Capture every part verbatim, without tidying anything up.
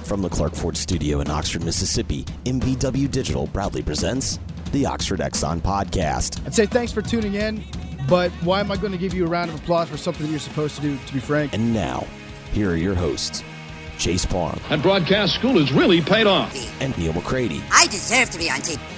From the Clark Ford Studio in Oxford, Mississippi, M B W Digital proudly presents the Oxford Exxon Podcast. I'd say thanks for tuning in, but why am I going to give you a round of applause for something that you're supposed to do, to be frank? And now, here are your hosts, Chase Parham. And broadcast school has really paid off. And Neil McCready. I deserve to be on T V.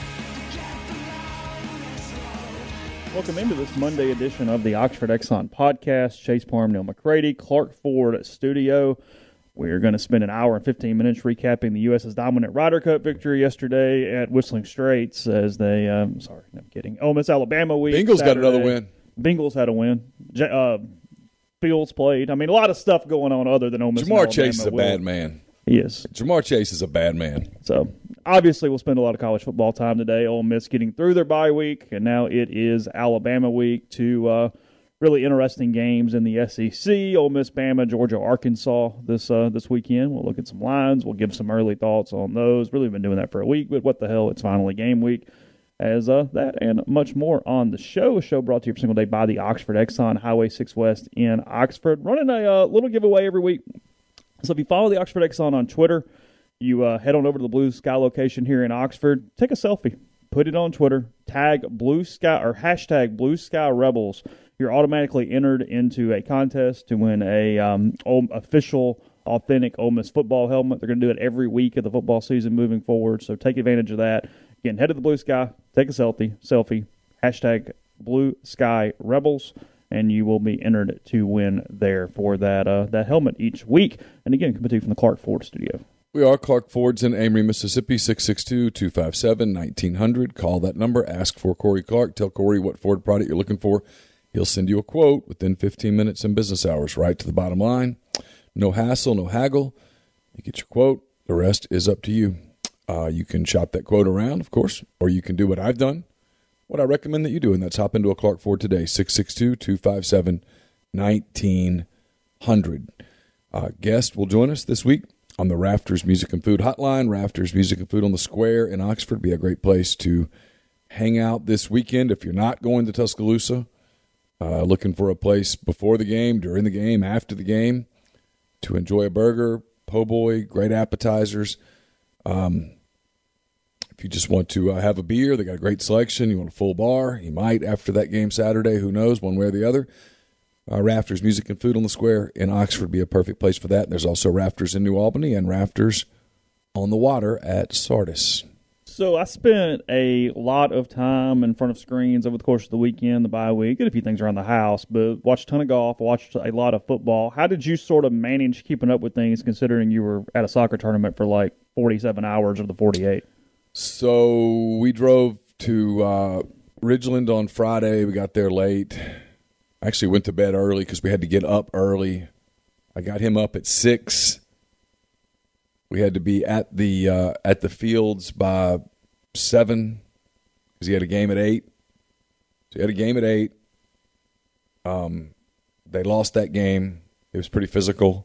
Welcome into this Monday edition of the Oxford Exxon Podcast. Chase Parham, Neil McCready, Clark Ford Studio. We're going to spend an hour and fifteen minutes recapping the U S's dominant Ryder Cup victory yesterday at Whistling Straits as they, um, sorry, I'm kidding, Ole Miss Alabama week. Bengals got another win. Bengals had a win. J- uh, Fields played. I mean, a lot of stuff going on other than Ole Miss. Jamar Chase is a bad man. He is. Jamar Chase is a bad man. So, obviously, we'll spend a lot of college football time today. Ole Miss getting through their bye week, and now it is Alabama week. Two uh, really interesting games in the S E C. Ole Miss, Bama, Georgia, Arkansas this uh, this weekend. We'll look at some lines. We'll give some early thoughts on those. Really been doing that for a week, but what the hell, it's finally game week. As uh, that and much more on the show. A show brought to you every single day by the Oxford Exxon, Highway six West in Oxford. Running a uh, little giveaway every week. So if you follow the Oxford Exxon on Twitter, you uh, head on over to the Blue Sky location here in Oxford. Take a selfie. Put it on Twitter. Tag Blue Sky or hashtag Blue Sky Rebels. You're automatically entered into a contest to win a um, official, authentic Ole Miss football helmet. They're going to do it every week of the football season moving forward. So take advantage of that. Again, head to the Blue Sky. Take a selfie. Selfie. Hashtag Blue Sky Rebels. And you will be entered to win there for that uh, that helmet each week. And again, coming to you from the Clark Ford Studio. We are Clark Ford's in Amory, Mississippi, six six two, two five seven, one nine zero zero. Call that number. Ask for Corey Clark. Tell Corey what Ford product you're looking for. He'll send you a quote within fifteen minutes in business hours, right to the bottom line. No hassle, no haggle. You get your quote. The rest is up to you. Uh, you can shop that quote around, of course, or you can do what I've done. What I recommend that you do, and that's hop into a Clark Ford today, six six two, two five seven, one nine zero zero. Uh, guest will join us this week on the Rafters Music and Food Hotline. Rafters Music and Food on the Square in Oxford. Be a great place to hang out this weekend if you're not going to Tuscaloosa. Uh, looking for a place before the game, during the game, after the game, to enjoy a burger, po' boy, great appetizers. Um, if you just want to uh, have a beer, they got a great selection. You want a full bar, you might after that game Saturday. Who knows, one way or the other. Uh, Rafters Music and Food on the Square in Oxford would be a perfect place for that. And there's also Rafters in New Albany and Rafters on the water at Sardis. So I spent a lot of time in front of screens over the course of the weekend, the bye week, did a few things around the house, but watched a ton of golf, watched a lot of football. How did you sort of manage keeping up with things considering you were at a soccer tournament for like forty-seven hours of the forty-eight? So we drove to uh, Ridgeland on Friday. We got there late. Actually went to bed early because we had to get up early. I got him up at six. We had to be at the uh, at the fields by seven because he had a game at eight. So he had a game at eight. Um, they lost that game. It was pretty physical.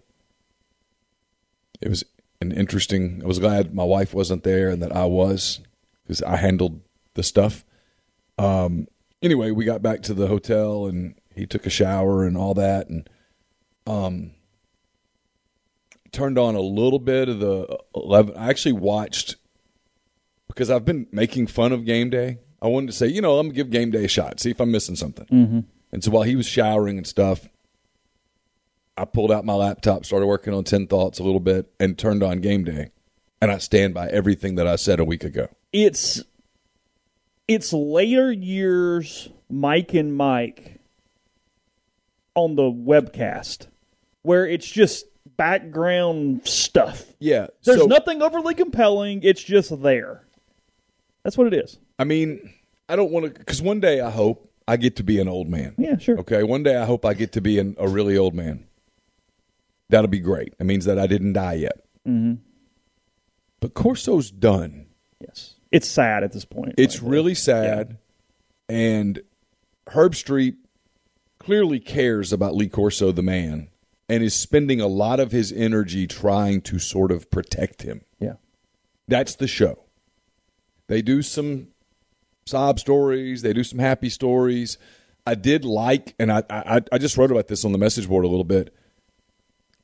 It was an interesting. I was glad my wife wasn't there and that I was because I handled the stuff. Um, anyway, we got back to the hotel and he took a shower and all that and um. turned on a little bit of the eleven. I actually watched because I've been making fun of game day. I wanted to say, you know, I'm going to give game day a shot, see if I'm missing something. Mm-hmm. And so while he was showering and stuff, I pulled out my laptop, started working on ten Thoughts a little bit, and turned on game day. And I stand by everything that I said a week ago. It's, it's later years Mike and Mike on the webcast where it's just background stuff. Yeah. There's so, nothing overly compelling. It's just there. That's what it is. I mean, I don't want to, because one day I hope I get to be an old man. Yeah, sure. Okay, one day I hope I get to be an, a really old man. That'll be great. It means that I didn't die yet. Mm-hmm. But Corso's done. Yes. It's sad at this point. It's like really sad. Yeah. And Herb Street clearly cares about Lee Corso, the man, and is spending a lot of his energy trying to sort of protect him. Yeah. That's the show. They do some sob stories. They do some happy stories. I did like, and I, I, I just wrote about this on the message board a little bit,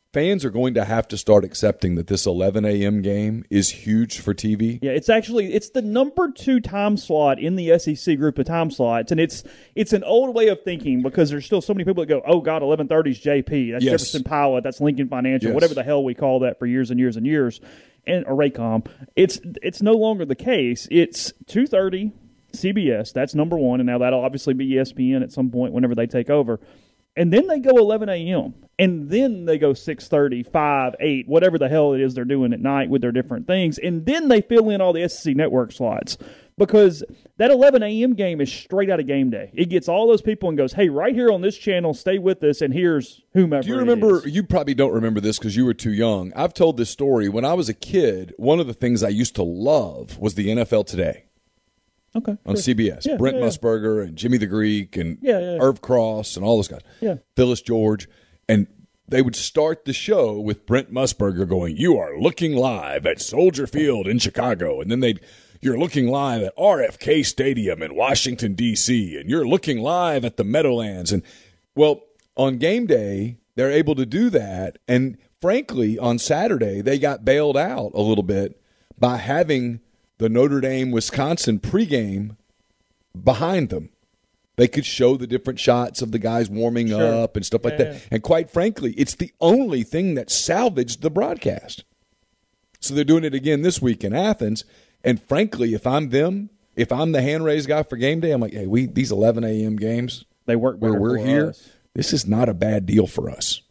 fans are going to have to start accepting that this eleven a.m. game is huge for T V. Yeah, it's actually it's the number two time slot in the S E C group of time slots, and it's it's an old way of thinking because there's still so many people that go, oh God, eleven thirty is J P, that's yes. Jefferson Pilot, that's Lincoln Financial, yes. whatever the hell we call that for years and years and years, and or Raycom. It's it's no longer the case. It's two thirty C B S, that's number one, and now that'll obviously be E S P N at some point whenever they take over. And then they go eleven a.m., and then they go six thirty, five, eight, whatever the hell it is they're doing at night with their different things. And then they fill in all the S E C network slots because that eleven a.m. game is straight out of game day. It gets all those people and goes, hey, right here on this channel, stay with us, and here's whomever. Do you remember, it is. you probably don't remember this because you were too young. I've told this story. When I was a kid, one of the things I used to love was the N F L Today. Okay. On sure. C B S. Yeah, Brent yeah, yeah. Musburger and Jimmy the Greek and Yeah, yeah, yeah. Irv Cross and all those guys. Yeah. Phyllis George. And they would start the show with Brent Musburger going, you are looking live at Soldier Field in Chicago. And then they'd, you're looking live at R F K Stadium in Washington, D C. And you're looking live at the Meadowlands. And, well, on game day, they're able to do that. And, frankly, on Saturday, they got bailed out a little bit by having the Notre Dame-Wisconsin pregame behind them. They could show the different shots of the guys warming Sure. up and stuff like Yeah. that. And quite frankly, it's the only thing that salvaged the broadcast. So they're doing it again this week in Athens. And frankly, if I'm them, if I'm the hand-raised guy for game day, I'm like, hey, we these eleven a.m. games They work where better we're for here, us. this is not a bad deal for us.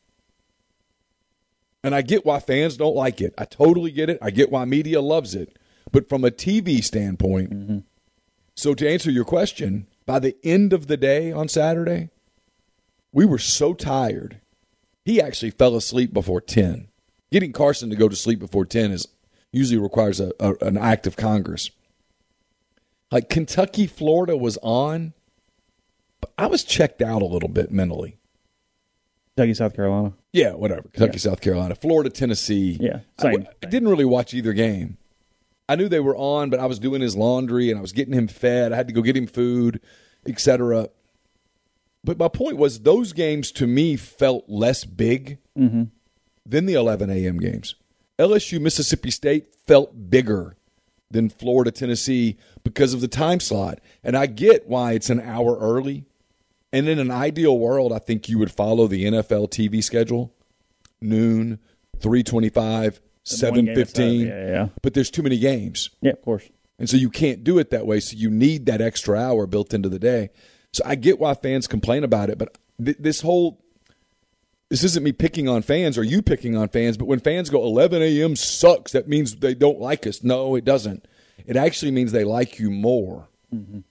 And I get why fans don't like it. I totally get it. I get why media loves it. But from a T V standpoint, mm-hmm. so to answer your question, by the end of the day on Saturday, we were so tired. He actually fell asleep before ten. Getting Carson to go to sleep before ten is usually requires a, a, an act of Congress. Like Kentucky, Florida was on, but I was checked out a little bit mentally. Kentucky, South Carolina. Yeah, whatever. Kentucky, Yeah. South Carolina. Florida, Tennessee. Yeah, I, same. I didn't really watch either game. I knew they were on, but I was doing his laundry and I was getting him fed. I had to go get him food, et cetera. But my point was those games to me felt less big Mm-hmm. than the eleven a.m. games. L S U, Mississippi State felt bigger than Florida, Tennessee because of the time slot. And I get why it's an hour early. And in an ideal world, I think you would follow the N F L T V schedule, noon, three twenty-five, seven fifteen. Yeah, yeah. But there's too many games. Yeah, of course. And so you can't do it that way. So you need that extra hour built into the day. So I get why fans complain about it. But th- this whole – this isn't me picking on fans or you picking on fans. But when fans go eleven a.m. sucks, that means they don't like us. No, it doesn't. It actually means they like you more. Mm-hmm.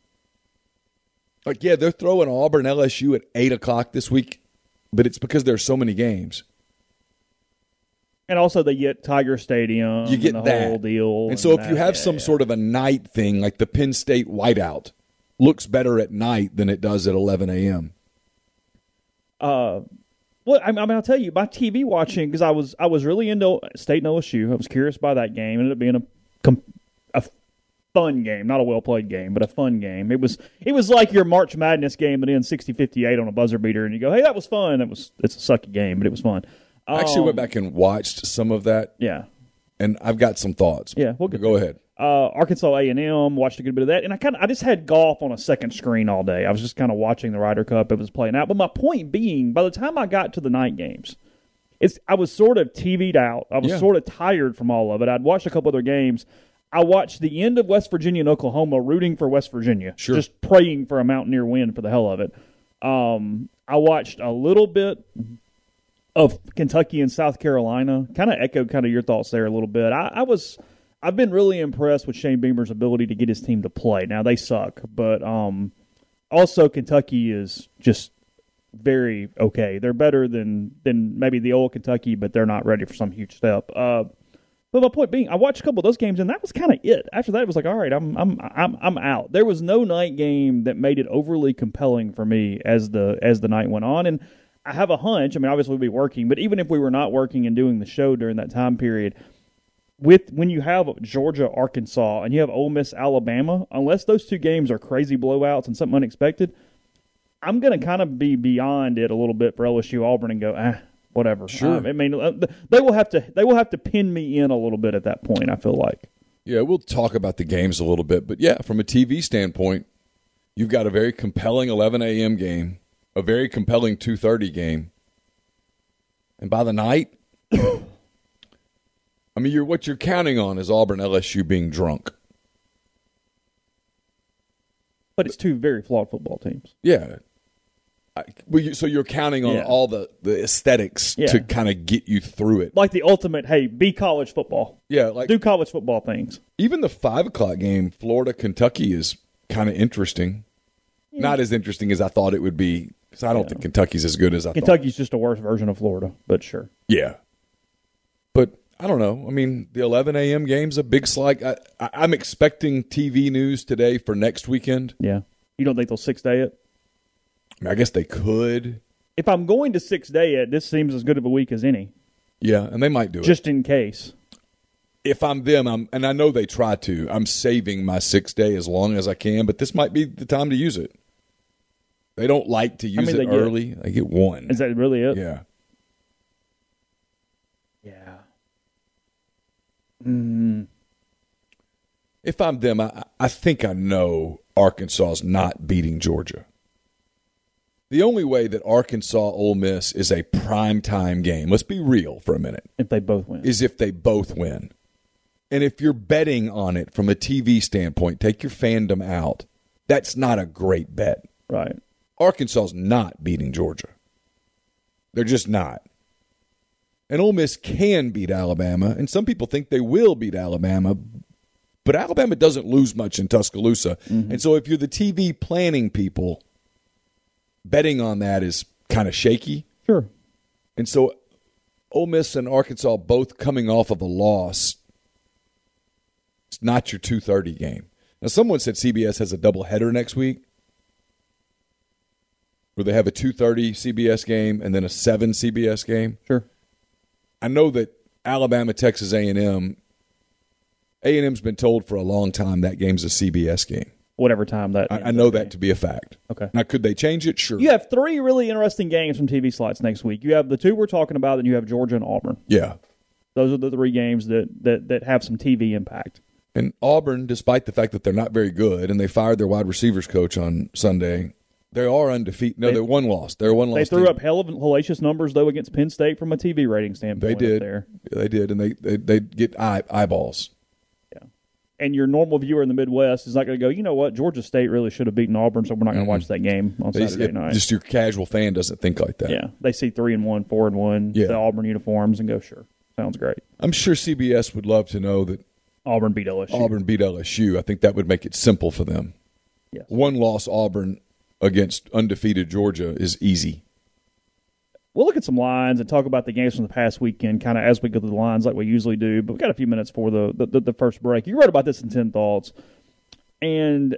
Like, yeah, they're throwing Auburn L S U at eight o'clock this week. But it's because there's so many games. And also they get Tiger Stadium. You get and the that whole deal. And, and so if that, you have yeah, some yeah. sort of a night thing, like the Penn State whiteout, looks better at night than it does at eleven a.m. Uh, well, I mean, I'll tell you, my T V watching, because I was I was really into State and L S U. I was curious by that game. It ended up being a com- a fun game, not a well played game, but a fun game. It was it was like your March Madness game that ends sixty fifty-eight on a buzzer beater, and you go, hey, that was fun. It was it's a sucky game, but it was fun. I actually Um, went back and watched some of that, Yeah, and I've got some thoughts. Yeah, we'll get go ahead. uh, Arkansas A and M, watched a good bit of that, and I kind of I just had golf on a second screen all day. I was just kind of watching the Ryder Cup. It was playing out, but my point being, by the time I got to the night games, it's I was sort of T V'd out. I was Yeah. sort of tired from all of it. I'd watched a couple other games. I watched the end of West Virginia and Oklahoma, rooting for West Virginia, Sure. just praying for a Mountaineer win for the hell of it. Um, I watched a little bit of Kentucky and South Carolina. Kind of echoed kind of your thoughts there a little bit. I, I was, I've been really impressed with Shane Beamer's ability to get his team to play. Now they suck, but um, also Kentucky is just very okay. They're better than than maybe the old Kentucky, but they're not ready for some huge step. Uh, but my point being, I watched a couple of those games, and that was kind of it. After that, it was like, all right, I'm I'm I'm I'm out. There was no night game that made it overly compelling for me as the as the night went on, and I have a hunch. I mean, obviously we'll be working, but even if we were not working and doing the show during that time period, with when you have Georgia, Arkansas, and you have Ole Miss, Alabama, unless those two games are crazy blowouts and something unexpected, I'm going to kind of be beyond it a little bit for L S U, Auburn, and go, ah, whatever. Sure. Um, I mean, uh, they will have to they will have to pin me in a little bit at that point, I feel like. Yeah, we'll talk about the games a little bit. But, yeah, from a T V standpoint, you've got a very compelling eleven a.m. game, a very compelling two thirty game. And by the night, I mean, you're, what you're counting on is Auburn L S U being drunk. But it's two very flawed football teams. Yeah. I, well, you, so you're counting on Yeah. all the, the aesthetics Yeah. to kind of get you through it. Like the ultimate, hey, be college football. Yeah, like Do college football things. even the five o'clock game, Florida Kentucky, is kind of interesting. Not as interesting as I thought it would be, because I don't Yeah. think Kentucky's as good as I thought. Kentucky's just a worse version of Florida, but sure. Yeah, but I don't know. I mean, the eleven a.m. game's a big slide. I, I, I'm expecting T V news today for next weekend. Yeah. You don't think they'll six-day it? I mean, I guess they could. If I'm going to six-day it, this seems as good of a week as any, Yeah, and they might do it. just in case. If I'm them, I'm, and I know they try to, I'm saving my six day as long as I can, but this might be the time to use it. They don't like to use many it they get? early. They get one. Is that really it? Yeah. Yeah. Mm. If I'm them, I, I think I know Arkansas's not beating Georgia. The only way that Arkansas Ole Miss is a primetime game, let's be real for a minute, If they both win. is if they both win. And if you're betting on it from a T V standpoint, take your fandom out. That's not a great bet. Right. Arkansas's not beating Georgia. They're just not. And Ole Miss can beat Alabama, and some people think they will beat Alabama, but Alabama doesn't lose much in Tuscaloosa. Mm-hmm. And so if you're the T V planning people, betting on that is kind of shaky. Sure. And so Ole Miss and Arkansas both coming off of a loss, it's not your two thirty game. Now, someone said C B S has a doubleheader next week where they have a two thirty C B S game and then a seven C B S game. Sure. I know that Alabama, Texas A and M, A and M's been told for a long time that game's a C B S game. Whatever time that. I, I know that to be a fact. Okay. Now, could they change it? Sure. You have three really interesting games from T V slots next week. You have the two we're talking about, and you have Georgia and Auburn. Yeah. Those are the three games that, that, that have some T V impact. And Auburn, despite the fact that they're not very good, and they fired their wide receivers coach on Sunday, they are undefeated. No, They- they're one loss. They're one They loss. threw team. up hell of hellacious numbers, though, against Penn State from a T V rating They standpoint. up did. there. They did, and they they they get eye, eyeballs. Yeah. And your normal viewer in the Midwest is not going to go, you know what, Georgia State really should have beaten Auburn, so we're not going to Mm-hmm. watch that game on They- Saturday it- night. Just your casual fan doesn't think like that. Yeah. They see three and one, four and one, Yeah. the Auburn uniforms, and go, sure, sounds great. I'm sure C B S would love to know that Auburn beat L S U. Auburn beat L S U. I think that would make it simple for them. Yes. One loss Auburn against undefeated Georgia is easy. We'll look at some lines and talk about the games from the past weekend kind of as we go through the lines like we usually do, but we've got a few minutes for the, the, the, the first break. You wrote about this in ten Thoughts, and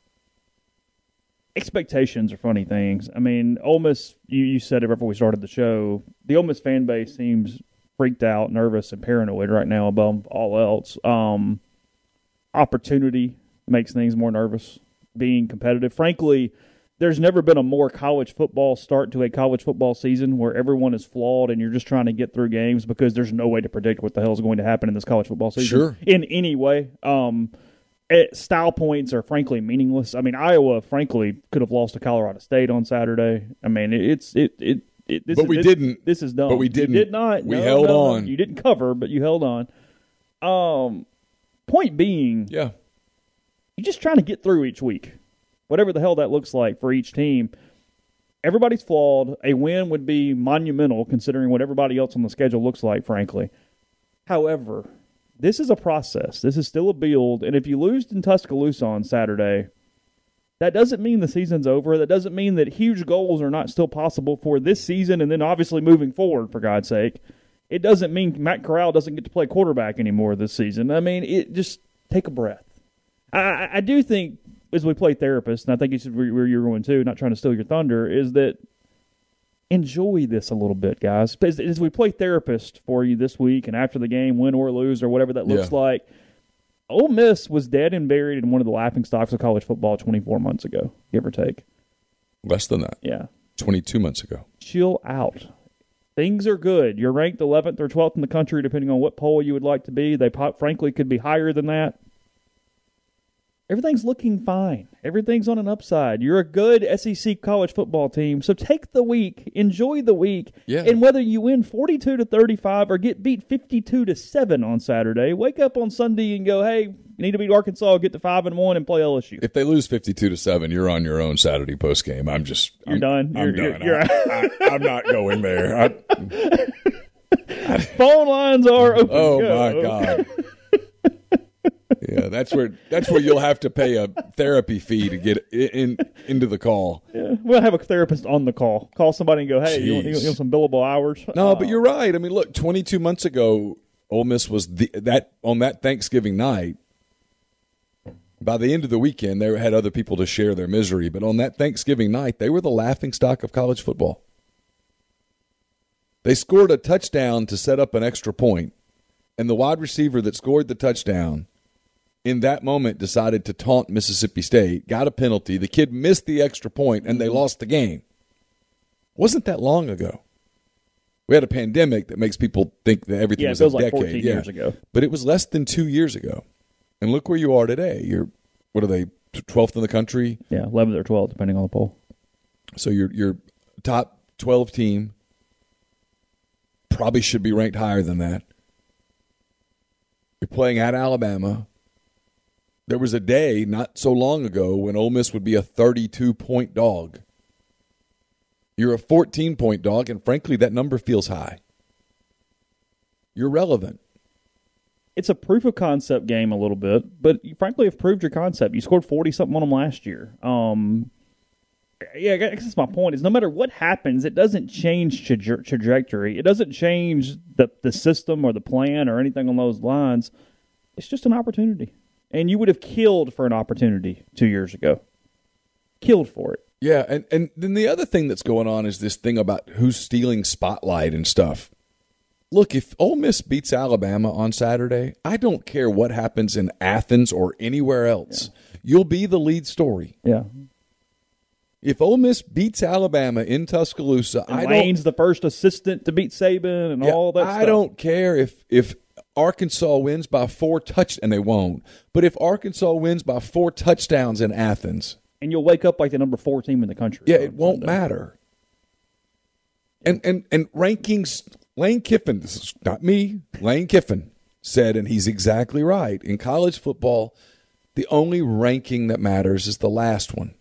expectations are funny things. I mean, Ole Miss, you, you said it before we started the show, the Ole Miss fan base seems freaked out, nervous, and paranoid right now above all else. Um, opportunity makes things more nervous, being competitive. Frankly, there's never been a more college football start to a college football season where everyone is flawed and you're just trying to get through games because there's no way to predict what the hell is going to happen in this college football season Sure. in any way. Um, it, style points are frankly meaningless. I mean, Iowa, frankly, could have lost to Colorado State on Saturday. I mean, it, it's it it. It, this But is, we this, didn't. This is dumb. But we didn't. You did not. We No, held no, on. You didn't cover, but you held on. Um, point being, Yeah. you're just trying to get through each week, whatever the hell that looks like for each team. Everybody's flawed. A win would be monumental considering what everybody else on the schedule looks like, frankly. However, this is a process. This is still a build, and if you lose in Tuscaloosa on Saturday, that doesn't mean the season's over. That doesn't mean that huge goals are not still possible for this season and then obviously moving forward, for God's sake. It doesn't mean Matt Corral doesn't get to play quarterback anymore this season. I mean, it just take a breath. I, I do think, as we play therapist, and I think you should where you're going too, not trying to steal your thunder, is that enjoy this a little bit, guys. As, as we play therapist for you this week and after the game, win or lose or whatever that looks Yeah. like, Ole Miss was dead and buried in one of the laughingstocks of college football twenty-four months ago, give or take. Less than that. Yeah. twenty-two months ago. Chill out. Things are good. You're ranked eleventh or twelfth in the country, depending on what poll you would like to be. They frankly could be higher than that. Everything's looking fine. Everything's on an upside. You're a good S E C college football team, so take the week, enjoy the week, yeah. and whether you win forty-two to thirty-five or get beat fifty-two to seven on Saturday, wake up on Sunday and go, hey, you need to beat Arkansas, get to five and one, and play L S U. If they lose fifty-two to seven, you're on your own Saturday post game. I'm just you're I'm, done. I'm You're, done. You're, you're I, I, I'm not going there. I, Phone lines are open. oh go. my God. Yeah, that's where that's where you'll have to pay a therapy fee to get in into the call. Yeah, we'll have a therapist on the call. Call somebody and go, hey, you want, you want some billable hours? No, uh, but you're right. I mean, look, twenty-two months ago, Ole Miss was the, that on that Thanksgiving night. By the end of the weekend, they had other people to share their misery, but on that Thanksgiving night, they were the laughingstock of college football. They scored a touchdown to set up an extra point, and the wide receiver that scored the touchdown in that moment decided to taunt Mississippi State, got a penalty. The kid missed the extra point, and they lost the game. Wasn't that long ago. We had a pandemic that makes people think that everything yeah, was it feels a like decade. fourteen yeah. years ago. But it was less than two years ago. And look where you are today. You're, what are they, twelfth in the country? Yeah, eleventh or twelfth, depending on the poll. So you're, you're top twelve team. Probably should be ranked higher than that. You're playing at Alabama. There was a day not so long ago when Ole Miss would be a thirty-two point dog. You're a fourteen point dog, and frankly, that number feels high. You're relevant. It's a proof of concept game a little bit, but you frankly have proved your concept. You scored forty-something on them last year. Um, yeah, I guess that's my point, is no matter what happens, it doesn't change traje- trajectory. It doesn't change the, the system or the plan or anything on those lines. It's just an opportunity. And you would have killed for an opportunity two years ago. Killed for it. Yeah, and, and then the other thing that's going on is this thing about who's stealing spotlight and stuff. Look, if Ole Miss beats Alabama on Saturday, I don't care what happens in Athens or anywhere else. Yeah. You'll be the lead story. Yeah. If Ole Miss beats Alabama in Tuscaloosa, and I Lane's don't, the first assistant to beat Saban and yeah, all that I stuff. don't care if if Arkansas wins by four touch, and they won't. But if Arkansas wins by four touchdowns in Athens, and you'll wake up like the number four team in the country. Yeah, it won't Sunday. matter. And and and rankings. Lane Kiffin, this is not me. Lane Kiffin said, and he's exactly right. In college football, the only ranking that matters is the last one.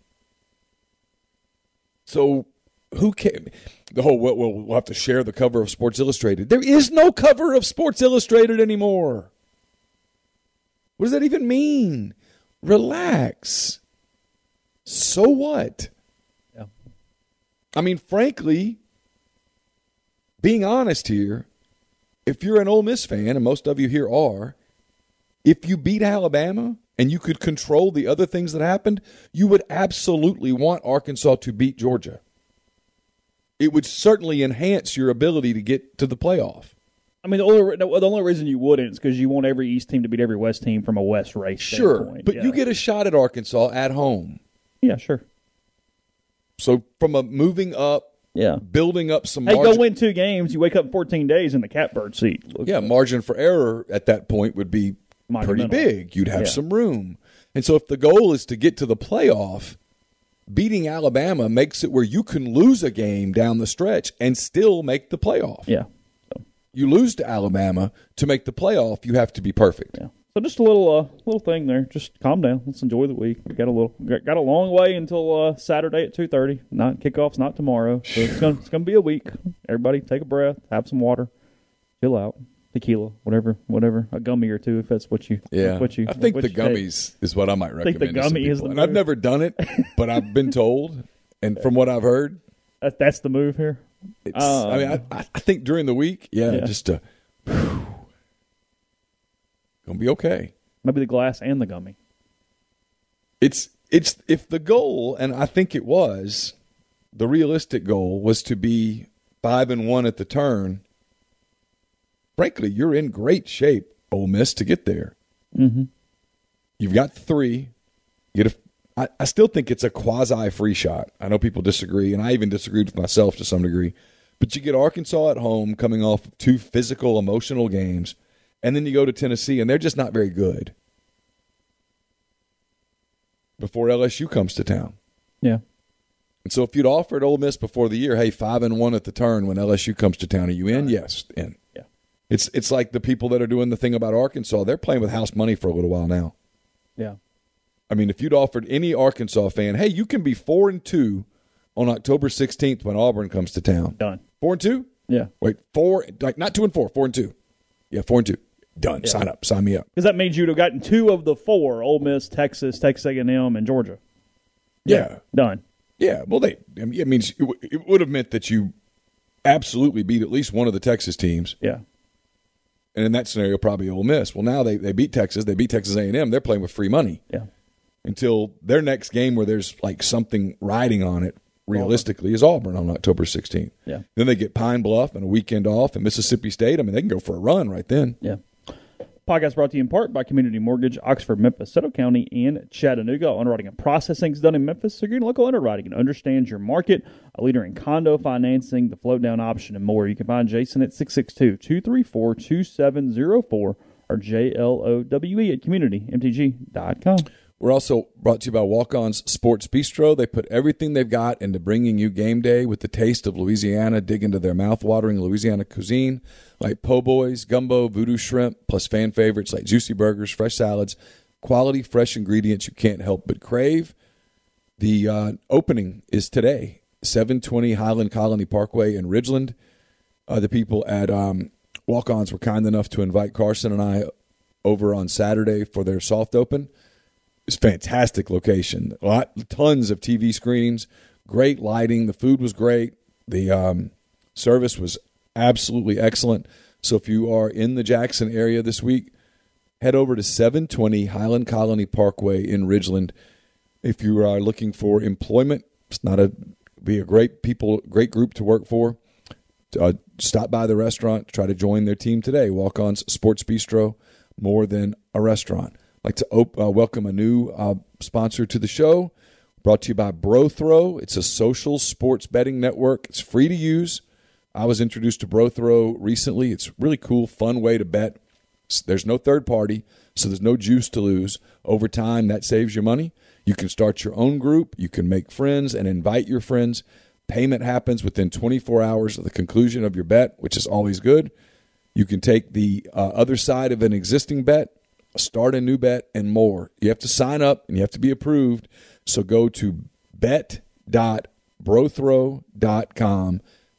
So who can the whole well, we'll have to share the cover of Sports Illustrated. There is no cover of Sports Illustrated anymore. What does that even mean? Relax. So what? Yeah. I mean, frankly, being honest here, if you're an Ole Miss fan, and most of you here are, if you beat Alabama and you could control the other things that happened, you would absolutely want Arkansas to beat Georgia. It would certainly enhance your ability to get to the playoff. I mean, the only, the only reason you wouldn't is because you want every East team to beat every West team from a West race Sure, standpoint. but yeah. you get a shot at Arkansas at home. Yeah, sure. So from a moving up, yeah, building up some hey, margin. go win two games, you wake up in fourteen days in the catbird seat. Looks yeah, like. margin for error at that point would be pretty big. You'd have yeah. some room. And so if the goal is to get to the playoff, beating Alabama makes it where you can lose a game down the stretch and still make the playoff. Yeah. So. You lose to Alabama, to make the playoff, you have to be perfect. Yeah. So just a little uh, little thing there. Just calm down. Let's enjoy the week. We got a little got, got a long way until uh, Saturday at two thirty. Not kickoff's not tomorrow. So it's gonna it's gonna be a week. Everybody take a breath, have some water, chill out. Tequila, whatever, whatever, a gummy or two if that's what you. Yeah, what you, I think what the you gummies take. is what I might recommend. I think the gummy is the and I've move. never done it, but I've been told, and from what I've heard, that, that's the move here. It's, um, I mean, I, I think during the week, yeah, yeah. just to, whew, gonna be okay. Maybe the glass and the gummy. It's it's if the goal, and I think it was, the realistic goal was to be five and one at the turn. Frankly, you're in great shape, Ole Miss, to get there. Mm-hmm. You've got three. You get a, I, I still think it's a quasi free shot. I know people disagree, and I even disagreed with myself to some degree. But you get Arkansas at home coming off of two physical, emotional games, and then you go to Tennessee, and they're just not very good before L S U comes to town. Yeah. And so if you'd offered Ole Miss before the year, hey, five and one at the turn when L S U comes to town, are you in? Yes, in. Yeah. It's it's like the people that are doing the thing about Arkansas. They're playing with house money for a little while now. Yeah. I mean, if you'd offered any Arkansas fan, hey, you can be four and two on October sixteenth when Auburn comes to town. Done. Four and two? Yeah. Wait, four, like not two and four, four and two. Yeah, four and two. Done. Yeah. Sign up. Sign me up. Because that means you'd have gotten two of the four: Ole Miss, Texas, Texas A and M, and Georgia. Yeah. yeah. Done. Yeah. Well, they. I mean, it means it, w- it would have meant that you absolutely beat at least one of the Texas teams. Yeah. And in that scenario, probably Ole Miss. Well, now they, they beat Texas. They beat Texas A and M. They're playing with free money. Yeah. Until their next game where there's like something riding on it, realistically, Auburn. is Auburn on October sixteenth. Yeah. Then they get Pine Bluff and a weekend off and Mississippi State. I mean, they can go for a run right then. Yeah. Podcast brought to you in part by Community Mortgage, Oxford, Memphis, Settle County, and Chattanooga. Underwriting and processing is done in Memphis, so you're getting local underwriting and understands your market. A leader in condo financing, the float down option, and more. You can find Jason at six six two, two three four, two seven zero four or J L O W E at community m t g dot com. We're also brought to you by Walk-On's Sports Bistro. They put everything they've got into bringing you game day with the taste of Louisiana. Dig into their mouth-watering Louisiana cuisine like po' boys, gumbo, voodoo shrimp, plus fan favorites like juicy burgers, fresh salads, quality, fresh ingredients you can't help but crave. The uh, opening is today, seven twenty Highland Colony Parkway in Ridgeland. Uh, the people at um, Walk-Ons were kind enough to invite Carson and I over on Saturday for their soft open. It's a fantastic location. A lot, tons of T V screens, great lighting. The food was great. The um, service was absolutely excellent. So if you are in the Jackson area this week, head over to seven twenty Highland Colony Parkway in Ridgeland. If you are looking for employment, it's not a be a great people, great group to work for. Uh, stop by the restaurant, try to join their team today. Walk-On's Sports Bistro, more than a restaurant. I'd like to op- uh, welcome a new uh, sponsor to the show, brought to you by BroThrow. It's a social sports betting network. It's free to use. I was introduced to BroThrow recently. It's a really cool, fun way to bet. There's no third party, so there's no juice to lose. Over time, that saves your money. You can start your own group. You can make friends and invite your friends. Payment happens within twenty-four hours of the conclusion of your bet, which is always good. You can take the uh, other side of an existing bet, start a new bet, and more. You have to sign up, and you have to be approved. So go to bet dot brothrow dot com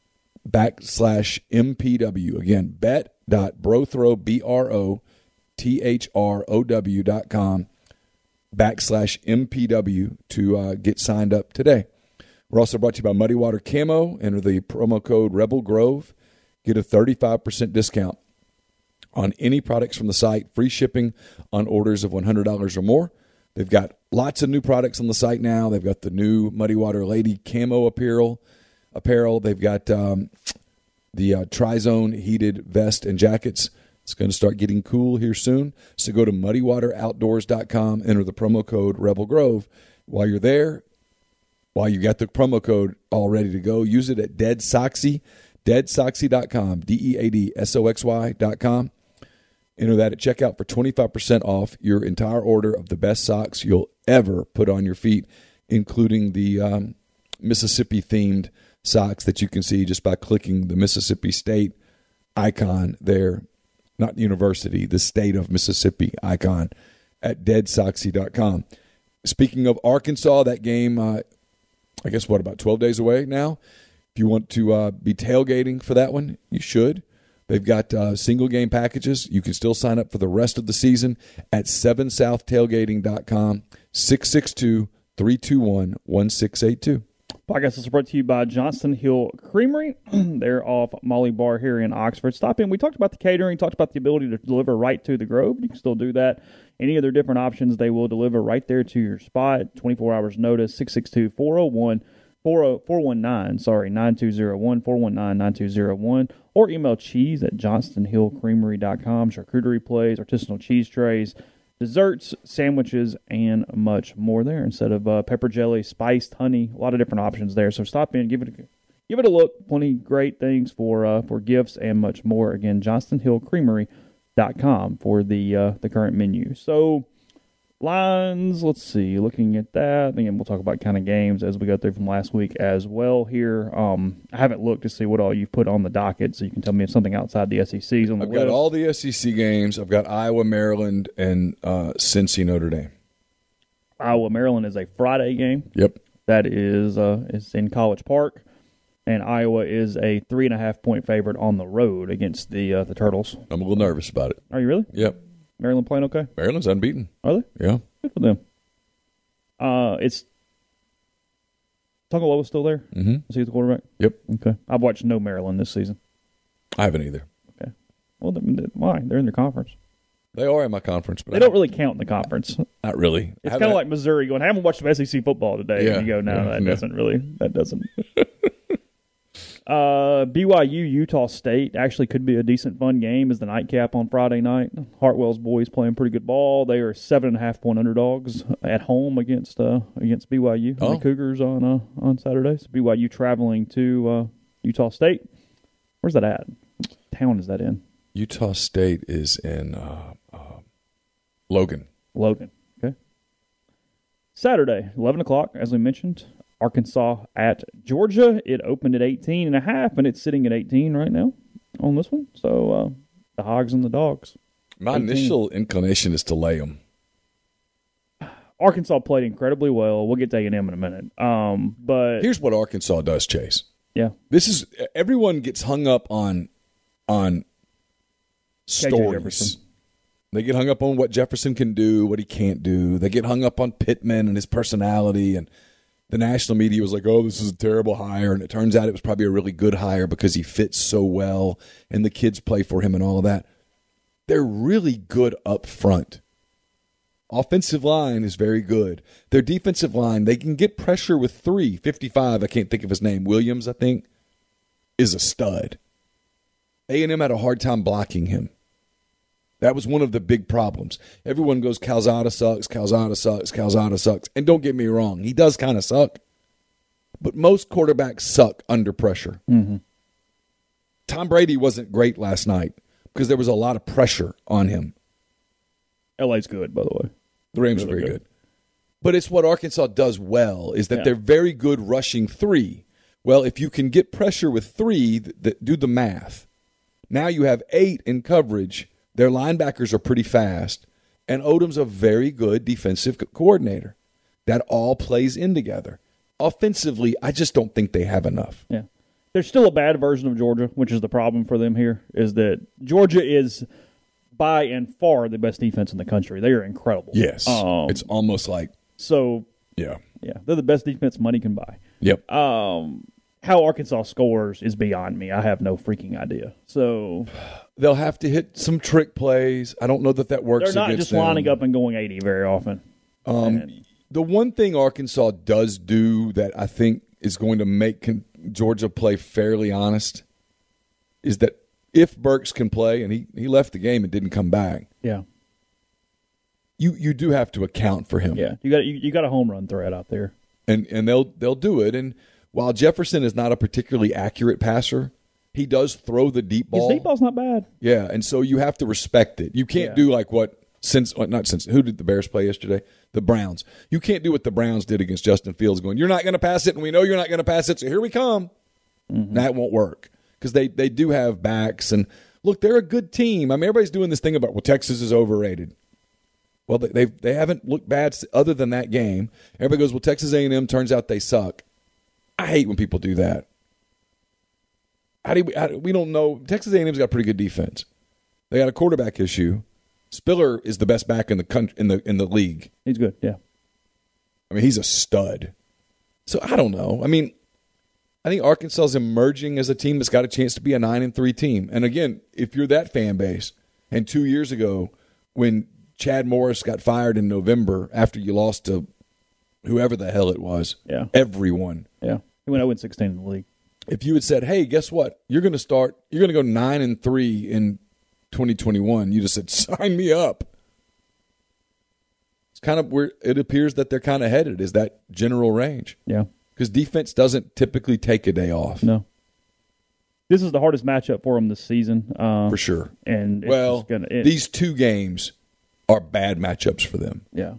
backslash M P W. Again, bet dot brothrow, B R O T H R O W dot com backslash M P W to uh, get signed up today. We're also brought to you by Muddy Water Camo. Enter the promo code Rebel Grove. Get a thirty-five percent discount on any products from the site. Free shipping on orders of one hundred dollars or more. They've got lots of new products on the site now. They've got the new Muddy Water Lady Camo apparel. apparel. They've got um, the uh, Tri-Zone heated vest and jackets. It's going to start getting cool here soon. So go to muddy water outdoors dot com. Enter the promo code Rebel Grove. While you're there, while you got the promo code all ready to go, use it at Dead Soxy, dead soxy dot com, D E A D S O X Y dot com. Enter that at checkout for twenty-five percent off your entire order of the best socks you'll ever put on your feet, including the um, Mississippi-themed socks that you can see just by clicking the Mississippi State icon there. Not university, the state of Mississippi icon at dead soxy dot com. Speaking of Arkansas, that game, uh, I guess, what, about twelve days away now? If you want to uh, be tailgating for that one, you should. They've got uh, single-game packages. You can still sign up for the rest of the season at seven south tailgating dot com, six six two, three two one, one six eight two. Podcast is brought to you by Johnston Hill Creamery. They're off Molly Bar here in Oxford. Stop in. We talked about the catering, talked about the ability to deliver right to the Grove. You can still do that. Any of their different options, they will deliver right there to your spot. twenty-four hours notice, six six two, four oh one, four one nine, sorry, nine two zero one, four one nine, nine two zero one, or email cheese at johnston hill creamery dot com. Charcuterie plays, artisanal cheese trays, desserts, sandwiches, and much more there. Instead of uh, pepper jelly, spiced honey, a lot of different options there. So stop in, give it a, give it a look. Plenty great things for uh, for gifts and much more. Again, johnston hill creamery dot com for the uh, the current menu. So lines, let's see. Looking at that, again, we'll talk about kind of games as we go through from last week as well. Here, um, I haven't looked to see what all you've put on the docket, so you can tell me if something outside the S E C's on the I've list. got all the S E C games. I've got Iowa, Maryland, and uh, Cincy, Notre Dame. Iowa, Maryland is a Friday game. Yep. That is uh, is in College Park. And Iowa is a three and a half point favorite on the road against the uh, the Turtles. I'm a little nervous about it. Are you really? Yep. Maryland playing okay? Maryland's unbeaten. Are they? Yeah. Good for them. Uh, it's Tungaloa's still there. Mm-hmm. Is he the quarterback? Yep. Okay. I've watched no Maryland this season. I haven't either. Okay. Well, then, then why? They're in their conference. They are in my conference, but They don't really count in the conference. not really. It's kind of like Missouri going, I haven't watched some S E C football today. Yeah, And you go, no, yeah, that yeah. doesn't really, that doesn't. uh, B Y U, Utah State actually could be a decent fun game as the nightcap on Friday night. Hartwell's boys playing pretty good ball. They are seven and a half point underdogs at home against uh, against B Y U. Oh. The Cougars on uh, on Saturday. So B Y U traveling to uh, Utah State. Where's that at? What town is that in? Utah State is in uh, uh, Logan. Logan. Okay. Saturday, eleven o'clock, as we mentioned. Arkansas at Georgia. It opened at eighteen and a half, and it's sitting at eighteen right now on this one. So uh, the Hogs and the Dogs. My eighteen. initial inclination is to lay them. Arkansas played incredibly well. We'll get to A and M in a minute. Um, but Here's what Arkansas does, Chase. yeah, This is everyone gets hung up on on K J stories. Jefferson. They get hung up on what Jefferson can do, what he can't do. They get hung up on Pittman and his personality, and the national media was like, oh, this is a terrible hire, and it turns out it was probably a really good hire because he fits so well, and the kids play for him and all of that. They're really good up front. Offensive line is very good. Their defensive line, they can get pressure with three. fifty-five, I can't think of his name. Williams, I think, is a stud. A and M had a hard time blocking him. That was one of the big problems. Everyone goes, Calzada sucks, Calzada sucks, Calzada sucks. And don't get me wrong, he does kind of suck. But most quarterbacks suck under pressure. Mm-hmm. Tom Brady wasn't great last night because there was a lot of pressure on him. L A's good, by the way. The Rams are Really very good. good. But it's what Arkansas does well, is that Yeah. they're very good rushing three. Well, if you can get pressure with three, th- th- do the math. Now you have eight in coverage. Their linebackers are pretty fast. And Odom's a very good defensive co- coordinator. That all plays in together. Offensively, I just don't think they have enough. Yeah. There's still a bad version of Georgia, which is the problem for them here, is that Georgia is by and far the best defense in the country. They are incredible. Yes. Um, it's almost like, so, yeah. yeah, they're the best defense money can buy. Yep. Um, how Arkansas scores is beyond me. I have no freaking idea. So They'll have to hit some trick plays. I don't know that that works they're not against just them. lining up and going eighty very often. Um, And- the one thing Arkansas does do that I think is going to make con- Georgia play fairly honest is that if Burks can play, and he, he left the game and didn't come back, Yeah, you you do have to account for him. yeah. You got you, you got a home run threat out there. And and they'll they'll do it. And while Jefferson is not a particularly accurate passer, he does throw the deep ball. His deep ball's not bad. Yeah, and so you have to respect it. You can't Yeah. do like what since what, not since who did the Bears play yesterday? The Browns. You can't do what the Browns did against Justin Fields, going, you're not going to pass it, and we know you're not going to pass it, so here we come. Mm-hmm. That won't work because they they do have backs, and look, they're a good team. I mean, everybody's doing this thing about well, Texas is overrated. Well, they they they haven't looked bad other than that game. Everybody goes, well, Texas A and M turns out they suck. I hate when people do that. How do we, how, we don't know. Texas A and M's got a pretty good defense. They got a quarterback issue. Spiller is the best back in the country, in the in the league. He's good. Yeah. I mean, he's a stud. So I don't know. I mean, I think Arkansas is emerging as a team that's got a chance to be a nine and three team. And again, if you're that fan base, and two years ago when Chad Morris got fired in November after you lost to whoever the hell it was, Yeah. everyone. Yeah. He went oh and sixteen in the league. If you had said, "Hey, guess what? You're going to start. You're going to go nine and three in twenty twenty-one," you just said, "Sign me up." It's kind of where it appears that they're kind of headed. Is that general range? Yeah. because defense doesn't typically take a day off. No. This is the hardest matchup for them this season. Uh, For sure. And it's well, just gonna, it, these two games are bad matchups for them. Yeah.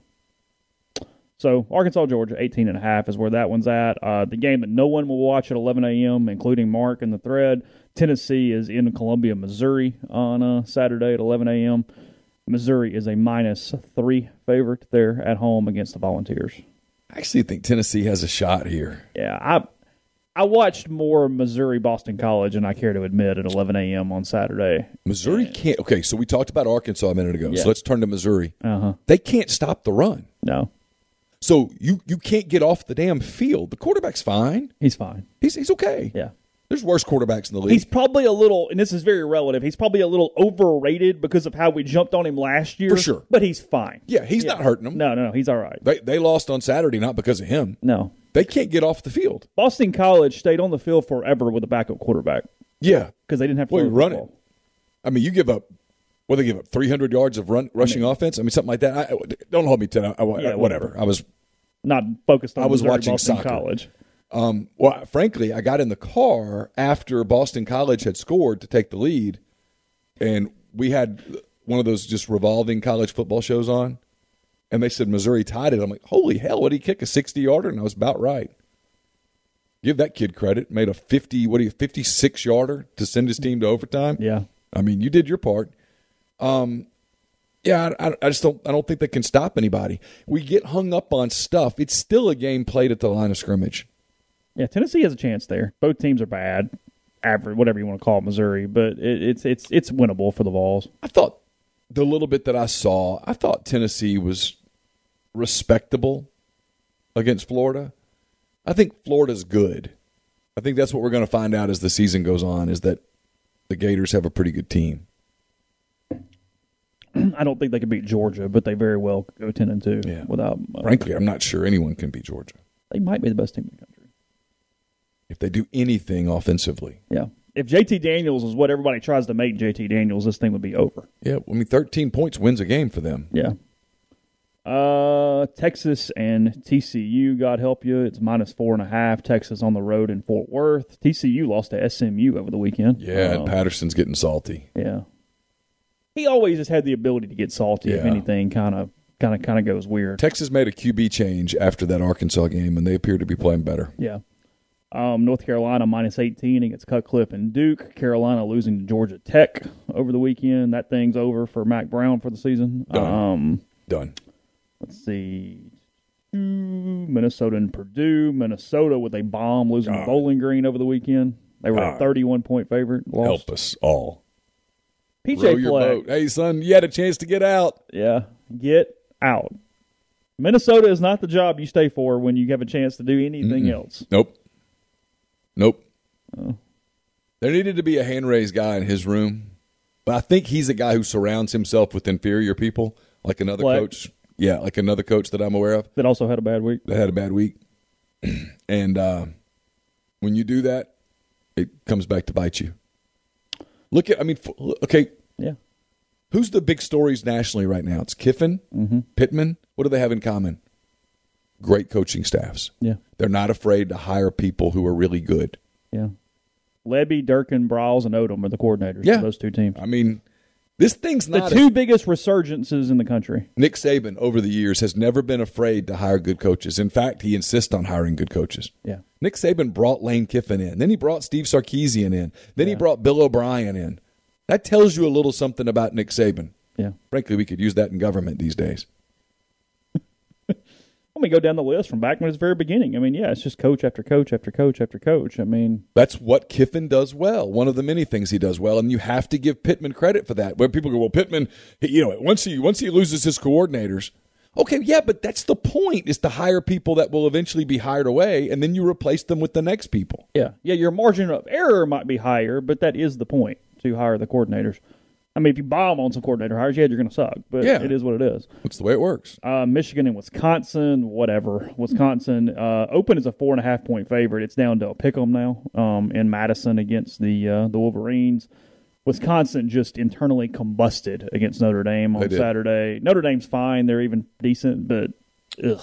So Arkansas, Georgia, eighteen and a half is where that one's at. Uh, the game that no one will watch at eleven a.m., including Mark and the Thread. Tennessee is in Columbia, Missouri on uh, Saturday at eleven a.m. Missouri is a minus three favorite there at home against the Volunteers. I actually think Tennessee has a shot here. Yeah, I I watched more Missouri Boston College than I care to admit at eleven a.m. on Saturday. Missouri can't. Okay, so we talked about Arkansas a minute ago. Yeah. So let's turn to Missouri. Uh-huh. They can't stop the run. No, So you, you can't get off the damn field. The quarterback's fine. he's fine. He's he's okay. Yeah. There's worse quarterbacks in the league. He's probably a little, and this is very relative, he's probably a little overrated because of how we jumped on him last year. For sure. But he's fine. yeah, he's Yeah. not hurting them. No, no, no, he's all right. They they lost on Saturday not because of him. No. They can't get off the field. Boston College stayed on the field forever with a backup quarterback Yeah. because they didn't have to Well, throw you the run football. it. I mean, you give up, what do they give up, three hundred yards of run rushing offense? I mean, something like that. I, don't hold me to that. I, I, Yeah, whatever. whatever. I was, Not focused on I was Missouri watching Boston soccer. College. um, well, frankly, I got in the car after Boston College had scored to take the lead, and we had one of those just revolving college football shows on, and they said Missouri tied it. I'm like, holy hell, what did he kick, a sixty-yarder? And I was about right. Give that kid credit. Made a fifty, what do you, fifty-six yarder to send his team to overtime. Yeah. I mean, you did your part. Um, yeah, I, I just don't. I don't think they can stop anybody. We get hung up on stuff. It's still a game played at the line of scrimmage. Yeah, Tennessee has a chance there. Both teams are bad, average, whatever you want to call it, Missouri, but it, it's it's it's winnable for the Vols. I thought the little bit that I saw, I thought Tennessee was respectable against Florida. I think Florida's good. I think that's what we're going to find out as the season goes on, is that the Gators have a pretty good team. I don't think they could beat Georgia, but they very well could go ten and two Yeah. without. Uh, Frankly, I'm not sure anyone can beat Georgia they might be the best team in the country. if they do anything offensively. Yeah, if J T Daniels is what everybody tries to make J T Daniels, this thing would be over. Yeah, I mean, thirteen points wins a game for them. Yeah. Uh, Texas and T C U, God help you. It's minus four and a half. Texas on the road in Fort Worth. T C U lost to S M U over the weekend. Yeah, and Um, Patterson's getting salty. Yeah. He always has had the ability to get salty if Yeah. anything kind of kind of kind of goes weird. Texas made a Q B change after that Arkansas game, and they appear to be playing better. Yeah. Um, North Carolina minus eighteen against Cutcliffe and Duke. Carolina losing to Georgia Tech over the weekend. That thing's over for Mac Brown for the season. Done. Um, Done. let's see. Minnesota and Purdue. Minnesota with a bomb losing to God. Bowling Green over the weekend. They were a God. thirty-one point favorite. Lost. Help us all. P J Row your Fleck. boat. Hey, son, you had a chance to get out. Yeah, get out. Minnesota is not the job you stay for when you have a chance to do anything Mm-mm. else. Nope. Nope. Oh. There needed to be a hand-raised guy in his room, but I think he's a guy who surrounds himself with inferior people, like another Fleck. coach. Yeah, like another coach that I'm aware of That also had a bad week. that had a bad week. And uh, when you do that, it comes back to bite you. Look at, I mean, f- okay, Yeah. who's the big stories nationally right now? It's Kiffin, Mm-hmm. Pittman. What do they have in common? Great coaching staffs. Yeah. They're not afraid to hire people who are really good. Yeah. Lebby, Durkin, Brawls, and Odom are the coordinators Yeah. for those two teams. I mean, this thing's The not two a, biggest resurgences in the country. Nick Saban over the years has never been afraid to hire good coaches. In fact, he insists on hiring good coaches. Yeah. Nick Saban brought Lane Kiffin in. Then he brought Steve Sarkisian in. Then he Yeah. brought Bill O'Brien in. That tells you a little something about Nick Saban. Yeah. Frankly, we could use that in government these days. Let me go down the list from back when it was very beginning. I mean, yeah, it's just coach after coach after coach after coach. I mean, That's what Kiffin does well. One of the many things he does well, and you have to give Pittman credit for that. Where people go, well, Pittman, he, you know, once he once he loses his coordinators, okay, yeah, but that's the point: is to hire people that will eventually be hired away, and then you replace them with the next people. yeah. Yeah, your margin of error might be higher, but that is the point, to hire the coordinators. I mean, if you bomb on some coordinator hires, yeah, you're going to suck, but Yeah. it is what it is. That's the way it works. Uh, Michigan and Wisconsin, whatever. Wisconsin uh, open is a four and a half point favorite. It's down to a pick 'em now um, in Madison against the uh, the Wolverines. Wisconsin just internally combusted against Notre Dame They on did. Saturday. Notre Dame's fine; they're even decent, but ugh,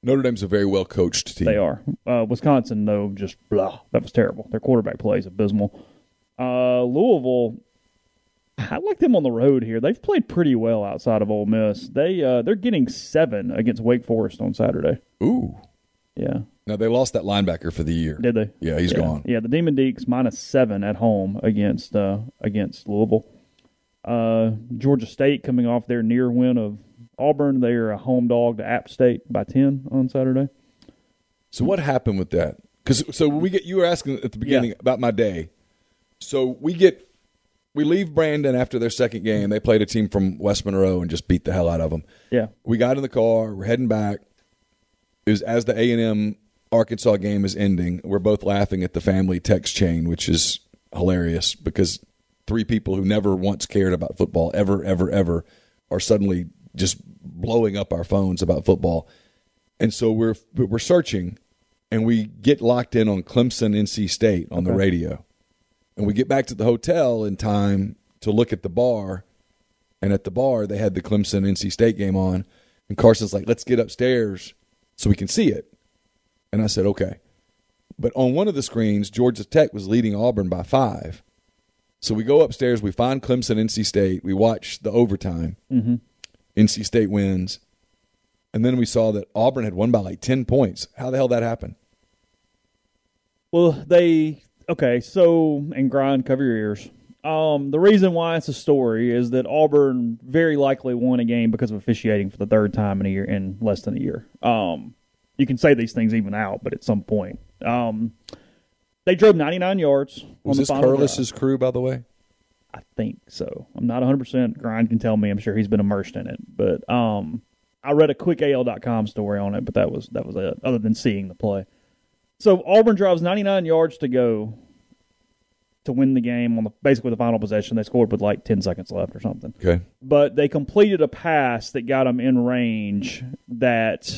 Notre Dame's a very well coached team. They are. Uh, Wisconsin, though, just blah. That was terrible. Their quarterback play is abysmal. Uh, Louisville, I like them on the road here. They've played pretty well outside of Ole Miss. They uh, they're getting seven against Wake Forest on Saturday. Ooh. Yeah. Now they lost that linebacker for the year. Did they? Yeah, he's yeah. gone. Yeah, the Demon Deacs minus seven at home against uh, against Louisville. Uh, Georgia State coming off their near win of Auburn. They are a home dog to App State by ten on Saturday. So what happened with that? Because so we get you were asking at the beginning Yeah. about my day. So we get we leave Brandon after their second game. They played a team from West Monroe and just beat the hell out of them. Yeah. We got in the car. We're heading back. It was as the A and M Arkansas game is ending. We're both laughing at the family text chain, which is hilarious because three people who never once cared about football ever, ever, ever are suddenly just blowing up our phones about football. And so we're we're searching, and we get locked in on Clemson N C State on okay. the radio. And we get back to the hotel in time to look at the bar. And at the bar, they had the Clemson N C State game on. And Carson's like, let's get upstairs so we can see it. And I said, okay. But on one of the screens, Georgia Tech was leading Auburn by five. So we go upstairs, we find Clemson N C State, we watch the overtime. Mm-hmm. N C State wins. And then we saw that Auburn had won by like ten points. How the hell did that happen? Well, they – okay, so – and grind, cover your ears. Um, the reason why it's a story is that Auburn very likely won a game because of officiating for the third time in a year in less than a year. Um, you can say these things even out, but at some point. Um, they drove ninety-nine yards. Was on this the final Carlos's drive. crew, by the way? I think so. I'm not one hundred percent. Grind can tell me. I'm sure he's been immersed in it. But um, I read a quick A L dot com story on it, but that was that was it, other than seeing the play. So Auburn drives ninety-nine yards to go to win the game on the basically the final possession. They scored with like ten seconds left or something. Okay. But they completed a pass that got them in range that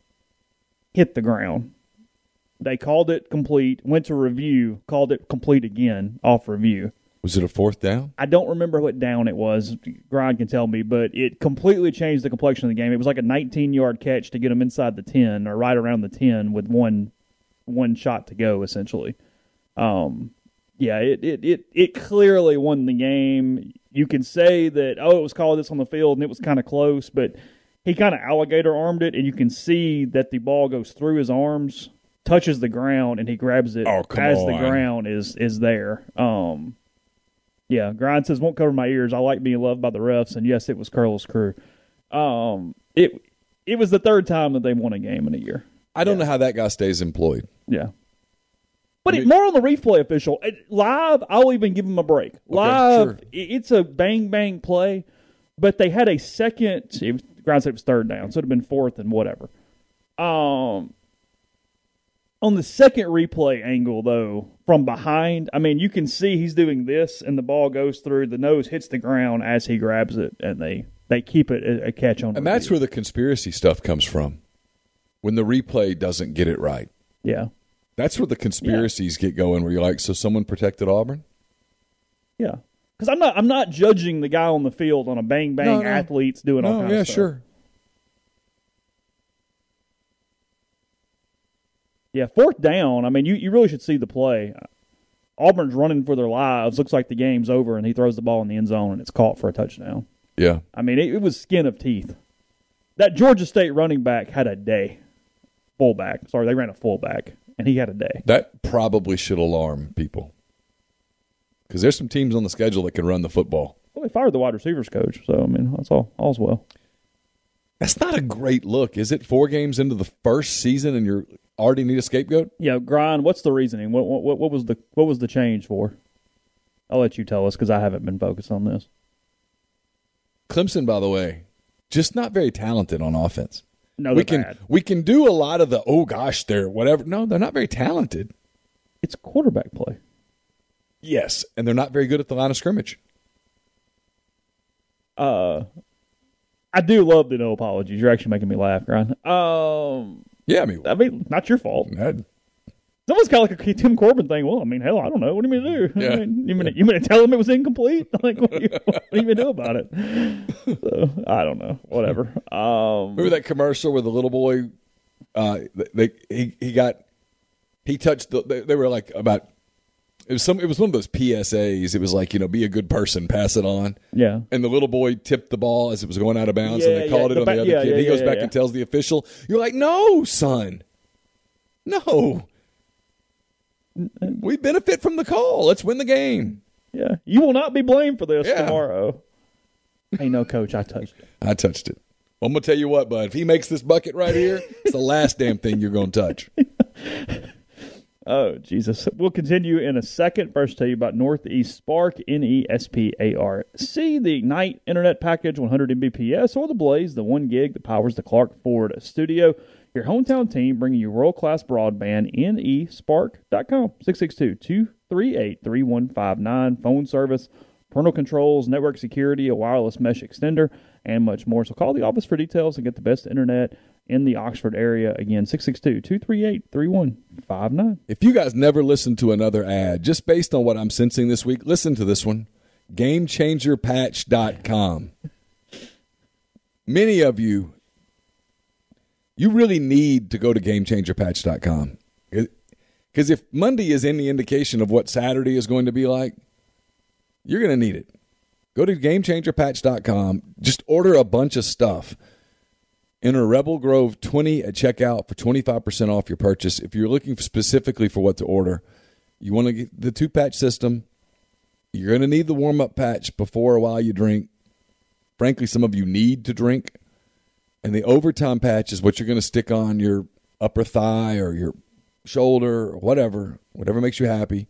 hit the ground. They called it complete, went to review, called it complete again off review. Was it a fourth down? I don't remember what down it was. Grind can tell me, but it completely changed the complexion of the game. It was like a nineteen-yard catch to get them inside the ten or right around the ten with one one shot to go, essentially. Um, yeah, it, it, it, it clearly won the game. You can say that, oh, it was called this on the field and it was kind of close, but he kind of alligator-armed it, and you can see that the ball goes through his arms, touches the ground, and he grabs it oh, come as on. the ground is is there. Um, yeah, Grind says, won't cover my ears. I like being loved by the refs, and yes, it was Curl's crew. Um, it it was the third time that they won a game in a year. I don't yeah. know how that guy stays employed. Yeah. But I mean, it, more on the replay official. It, live, I'll even give him a break. Live, okay, sure. it, it's a bang-bang play, but they had a second – it was, Grind said it was third down, so it would have been fourth and whatever. Um, on the second replay angle, though, from behind, I mean, you can see he's doing this, and the ball goes through. The nose hits the ground as he grabs it, and they, they keep it a, a catch on. And review. That's where the conspiracy stuff comes from, when the replay doesn't get it right. Yeah. That's where the conspiracies yeah. get going, where you're like, so someone protected Auburn? Yeah. Because I'm not I'm not judging the guy on the field on a bang-bang no, no. athletes doing all no, kinds yeah, of stuff. sure. Yeah, fourth down, I mean, you, you really should see the play. Auburn's running for their lives. Looks like the game's over, and he throws the ball in the end zone, and it's caught for a touchdown. Yeah. I mean, it, it was skin of teeth. That Georgia State running back had a day. Fullback. Sorry, they ran a fullback, and he had a day. That probably should alarm people. Because there's some teams on the schedule that can run the football. Well, they fired the wide receivers coach, so, I mean, that's all. All's well. That's not a great look, is it? Four games into the first season, and you're already need a scapegoat? Yeah, Grind, what's the reasoning? What, what, what was the what was the change for? I'll let you tell us because I haven't been focused on this. Clemson, by the way, just not very talented on offense. No, we they're can bad. we can do a lot of the oh gosh, they're whatever. No, they're not very talented. It's quarterback play. Yes, and they're not very good at the line of scrimmage. Uh, I do love the no apologies. You're actually making me laugh, Grind. Um, yeah, I mean, I mean, not your fault. I'd, It's almost kind of like a Tim Corbin thing. Well, I mean, hell, I don't know. What do you mean to do? Yeah. I mean, you mean you mean to tell him it was incomplete? Like, what do you, what do you mean to do about it? So, I don't know. Whatever. Um, remember that commercial where the little boy Uh, they he he got he touched the. They, they were like about. It was some. It was one of those P S As. It was like, you know, be a good person, pass it on. Yeah. And the little boy tipped the ball as it was going out of bounds, Yeah, and they called yeah, it the on ba- the other yeah, kid. yeah, he goes yeah, back yeah. and tells the official, "You're like, no, son, no. We benefit from the call. Let's win the game." Yeah. You will not be blamed for this Yeah. tomorrow. Hey, no, coach, I touched it. I touched it. Well, I'm gonna tell you what, bud. If he makes this bucket right here, it's the last damn thing you're gonna touch. Oh, Jesus. We'll continue in a second. First, tell you about Northeast Spark, N E S P A R C, the Ignite Internet Package, one hundred megabits per second, or the Blaze, the one gig that powers the Clark Ford studio. Your hometown team bringing you world-class broadband, N E spark dot com, six six two, two three eight, three one five nine, phone service, parental controls, network security, a wireless mesh extender, and much more. So call the office for details and get the best internet in the Oxford area. Again, six six two, two three eight, three one five nine. If you guys never listened to another ad, just based on what I'm sensing this week, listen to this one. game changer patch dot com. Many of you, you really need to go to game changer patch dot com. Because if Monday is any indication of what Saturday is going to be like, you're going to need it. Go to game changer patch dot com. Just order a bunch of stuff. Enter Rebel Grove twenty at checkout for twenty-five percent off your purchase. If you're looking for specifically for what to order, you want to get the two-patch system. You're going to need the warm-up patch before or while you drink. Frankly, some of you need to drink. And the overtime patch is what you're going to stick on your upper thigh or your shoulder or whatever, whatever makes you happy,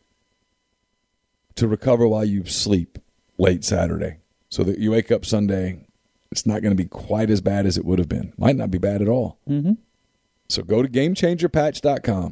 to recover while you sleep late Saturday so that you wake up Sunday. It's not going to be quite as bad as it would have been. Might not be bad at all. Mm-hmm. So go to game changer patch dot com.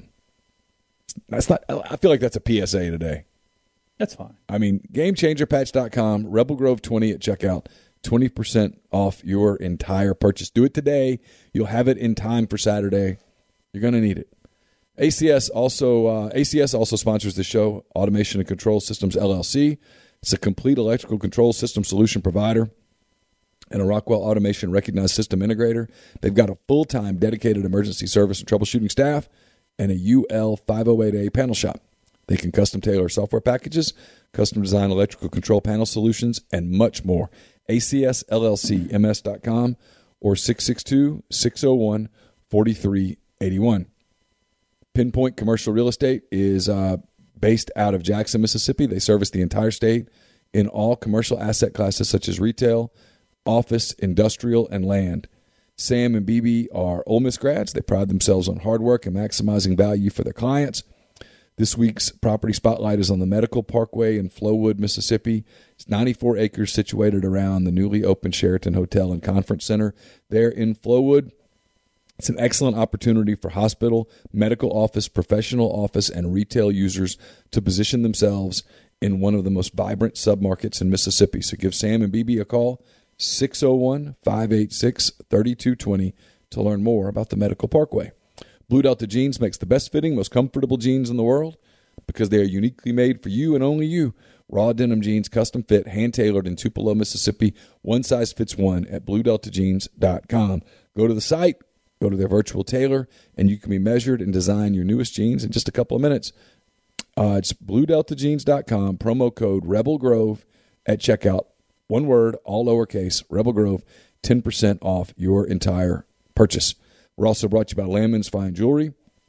That's not. I feel like that's a P S A today. That's fine. I mean, game changer patch dot com, Rebel Grove twenty at checkout, twenty percent off your entire purchase. Do it today. You'll have it in time for Saturday. You're going to need it. A C S also uh, A C S also sponsors the show, Automation and Control Systems, L L C. It's a complete electrical control system solution provider and a Rockwell Automation recognized system integrator. They've got a full-time dedicated emergency service and troubleshooting staff and a U L five oh eight A panel shop. They can custom tailor software packages, custom design electrical control panel solutions, and much more. A C S L L C M S dot com or six six two, six oh one, four three eight one. Pinpoint Commercial Real Estate is uh, based out of Jackson, Mississippi. They service the entire state in all commercial asset classes such as retail, office, industrial, and land. Sam and B B are Ole Miss grads. They pride themselves on hard work and maximizing value for their clients. This week's property spotlight is on the Medical Parkway in Flowood, Mississippi. It's ninety-four acres situated around the newly opened Sheraton Hotel and Conference Center there in Flowood. It's an excellent opportunity for hospital, medical office, professional office, and retail users to position themselves in one of the most vibrant submarkets in Mississippi. So give Sam and B B a call, six oh one, five eight six, three two two oh, to learn more about the Medical Parkway. Blue Delta Jeans makes the best fitting, most comfortable jeans in the world because they are uniquely made for you and only you. Raw denim jeans, custom fit, hand-tailored in Tupelo, Mississippi. One size fits one at blue delta jeans dot com. Go to the site, go to their virtual tailor, and you can be measured and design your newest jeans in just a couple of minutes. Uh, it's blue delta jeans dot com, promo code Rebel Grove at checkout. One word, all lowercase, Rebel Grove, ten percent off your entire purchase. We're also brought to you by Lammon's Fine Jewelry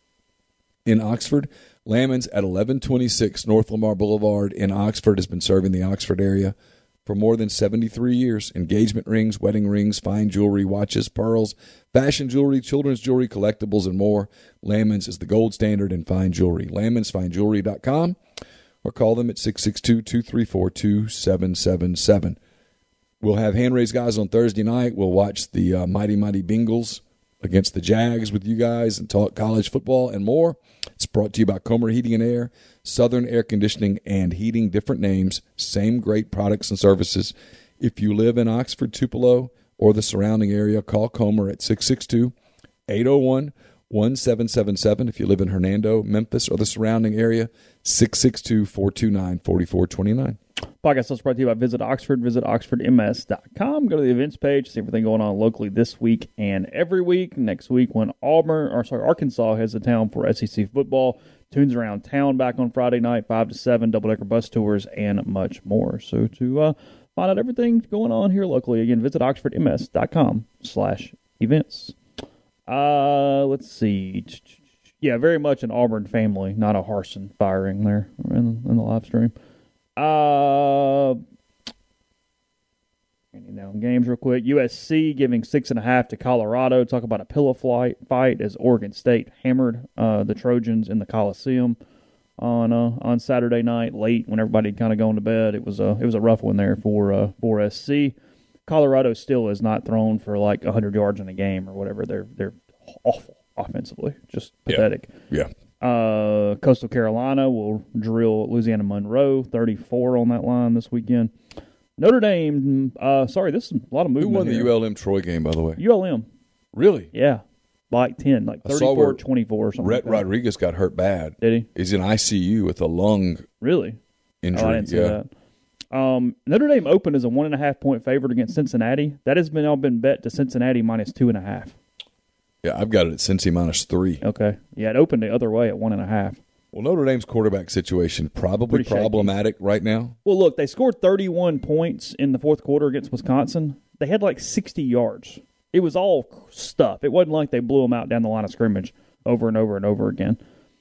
in Oxford. Lammon's at eleven twenty-six North Lamar Boulevard in Oxford has been serving the Oxford area for more than seventy-three years. Engagement rings, wedding rings, fine jewelry, watches, pearls, fashion jewelry, children's jewelry, collectibles, and more. Lammon's is the gold standard in fine jewelry. Lammons Fine Jewelry dot com or call them at six six two, two three four, two seven seven seven. We'll have hand-raised guys on Thursday night. We'll watch the uh, Mighty Mighty Bengals against the Jags with you guys and talk college football and more. It's brought to you by Comer Heating and Air, Southern Air Conditioning and Heating, different names, same great products and services. If you live in Oxford, Tupelo, or the surrounding area, call Comer at six six two, eight oh one, one seven seven seven if you live in Hernando, Memphis, or the surrounding area, six six two, four two nine, four four two nine. Podcast is brought to you by Visit Oxford. Visit oxford m s dot com. Go to the events page, see everything going on locally this week and every week. Next week when Auburn, or sorry, Arkansas heads to town for S E C football. Tunes around town back on Friday night, five to seven, double-decker bus tours, and much more. So to uh, find out everything going on here locally, again, visit oxford m s dot com slash events. Uh, let's see. Yeah, very much an Auburn family, not a Harsin firing there in, in the live stream. Uh, down games real quick. U S C giving six and a half to Colorado. Talk about a pillow fight, fight as Oregon State hammered uh, the Trojans in the Coliseum on uh, on Saturday night, late when everybody kind of going to bed. It was a it was a rough one there for uh, for S C. Colorado still is not thrown for like one hundred yards in a game or whatever. They're they're awful offensively, just pathetic. Yeah. yeah. Uh, Coastal Carolina will drill Louisiana Monroe, thirty-four on that line this weekend. Notre Dame, uh, sorry, this is a lot of movement. Who won the here. U L M Troy game, by the way? U L M. Really? Yeah. Like ten, like thirty-four twenty-four or something. Rhett like that. Rodriguez got hurt bad. Did he? He's in I C U with a lung Really? injury. Oh, I didn't see yeah. that. Um, Notre Dame opened as a one and a half point favorite against Cincinnati. That has been all been bet to Cincinnati minus two and a half. Yeah, I've got it at Cincy minus three. Okay. Yeah, it opened the other way at one and a half. Well, Notre Dame's quarterback situation probably Pretty shaky. problematic right now. Well, look, they scored thirty-one points in the fourth quarter against Wisconsin. They had like sixty yards. It was all stuff. It wasn't like they blew them out down the line of scrimmage over and over and over again.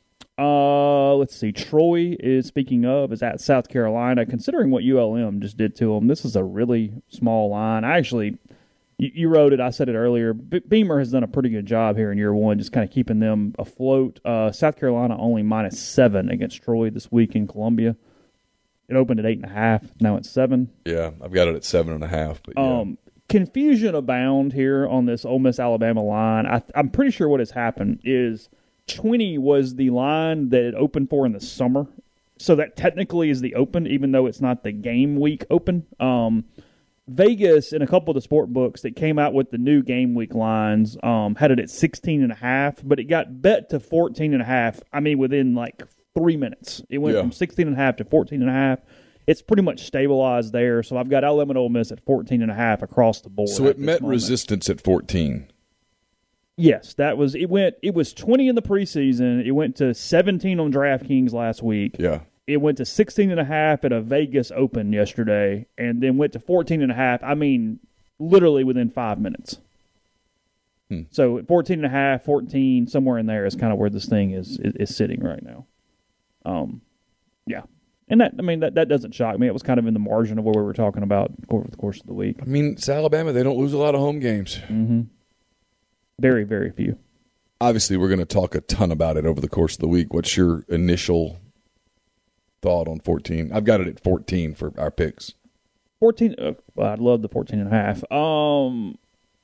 Uh, let's see. Troy is, speaking of, is at South Carolina. Considering what U L M just did to them, this is a really small line. I actually, you, you wrote it, I said it earlier. Be- Beamer has done a pretty good job here in year one, just kind of keeping them afloat. Uh, South Carolina only minus seven against Troy this week in Columbia. It opened at eight and a half. Now it's seven. Yeah, I've got it at seven and a half. But yeah. Um, confusion abound here on this Ole Miss Alabama line. I, I'm pretty sure what has happened is twenty was the line that it opened for in the summer, so that technically is the open, even though it's not the game week open. Um, Vegas and a couple of the sport books that came out with the new game week lines um, had it at sixteen and a half, but it got bet to fourteen and a half. I mean, within like three minutes, it went Yeah. from sixteen and a half to fourteen and a half. It's pretty much stabilized there. So I've got Alabama and Ole Miss at fourteen and a half across the board. So it met moment. resistance at fourteen. Yes, that was it. Went it was twenty in the preseason. It went to seventeen on DraftKings last week. Yeah. It went to sixteen and a half at a Vegas Open yesterday, and then went to fourteen and a half. I mean, literally within five minutes. Hmm. So fourteen and a half, fourteen, somewhere in there is kind of where this thing is is, is sitting right now. Um, yeah. And that, I mean, that, that doesn't shock me. It was kind of in the margin of what we were talking about over the course of the week. I mean, it's Alabama. They don't lose a lot of home games. Mm-hmm. Very, very few. Obviously, we're going to talk a ton about it over the course of the week. What's your initial thought on fourteen? I've got it at fourteen for our picks. fourteen, uh, well, I'd love the fourteen and a half. Um,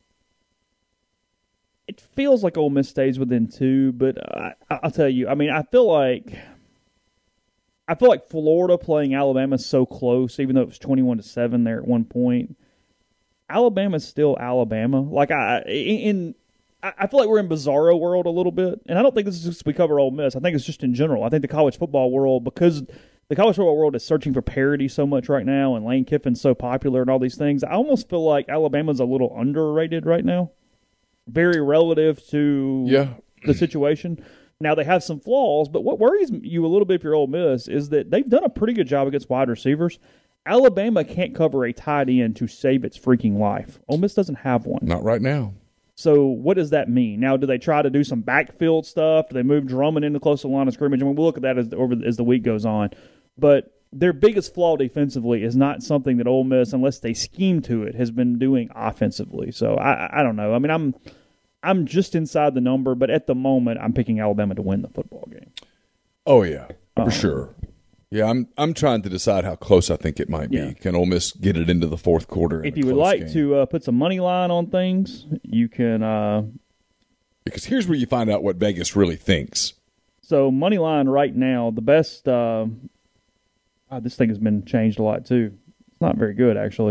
it feels like Ole Miss stays within two, but I, I'll tell you, I mean, I feel like I feel like Florida playing Alabama is so close, even though it was twenty-one to seven there at one point. Alabama's still Alabama. Like I in, I feel like we're in bizarro world a little bit, and I don't think this is just we cover Ole Miss. I think it's just in general. I think the college football world, because the college football world is searching for parity so much right now, and Lane Kiffin's so popular and all these things. I almost feel like Alabama's a little underrated right now, very relative to yeah. the situation. Now, they have some flaws, but what worries you a little bit if you're Ole Miss is that they've done a pretty good job against wide receivers. Alabama can't cover a tight end to save its freaking life. Ole Miss doesn't have one. Not right now. So what does that mean? Now, do they try to do some backfield stuff? Do they move Drummond into close to the line of scrimmage? I mean, we'll look at that as, over, as the week goes on. But their biggest flaw defensively is not something that Ole Miss, unless they scheme to it, has been doing offensively. So I, I don't know. I mean, I'm – I'm just inside the number, but at the moment, I'm picking Alabama to win the football game. Oh, yeah, for uh-huh. sure. Yeah, I'm I'm trying to decide how close I think it might be. Yeah. Can Ole Miss get it into the fourth quarter? If you would like game? to uh, put some money line on things, you can. Uh, because here's where you find out what Vegas really thinks. So money line right now, the best. Uh, God, this thing has been changed a lot too. It's not very good actually.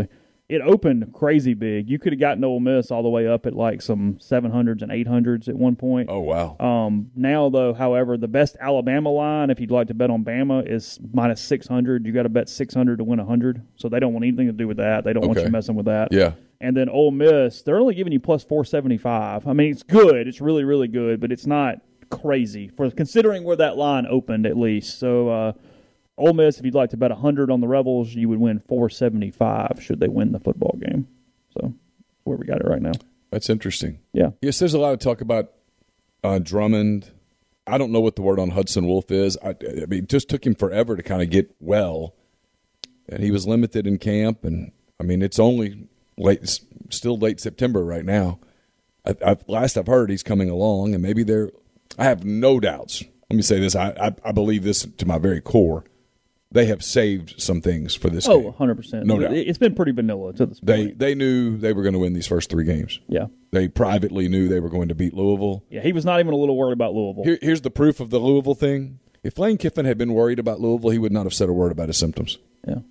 it opened crazy big. You could have gotten Ole Miss all the way up at like some seven hundreds and eight hundreds at one point. Oh, wow. Um, now, though, however, the best Alabama line, if you'd like to bet on Bama, is minus six hundred. You got to bet six hundred to win one hundred. So they don't want anything to do with that. They don't want Okay. you messing with that. Yeah. And then Ole Miss, they're only giving you plus four seventy-five. I mean, it's good. It's really, really good, but it's not crazy for considering where that line opened at least. So, uh, Ole Miss, if you'd like to bet one hundred on the Rebels, you would win four seventy-five should they win the football game. So, where we got it right now. That's interesting. Yeah. Yes, there's a lot of talk about uh, Drummond. I don't know what the word on Hudson Wolf is. I, I mean, it just took him forever to kind of get well. And he was limited in camp. And, I mean, it's only late, still late September right now. I, I, last I've heard, he's coming along. And maybe they're – I have no doubts. Let me say this. I, I, I believe this to my very core. They have saved some things for this oh, game. one hundred percent. No doubt. It's been pretty vanilla to this point. They they knew they were going to win these first three games. Yeah. They privately knew they were going to beat Louisville. Yeah, he was not even a little worried about Louisville. Here, here's the proof of the Louisville thing. If Lane Kiffin had been worried about Louisville, he would not have said a word about his symptoms. Yeah.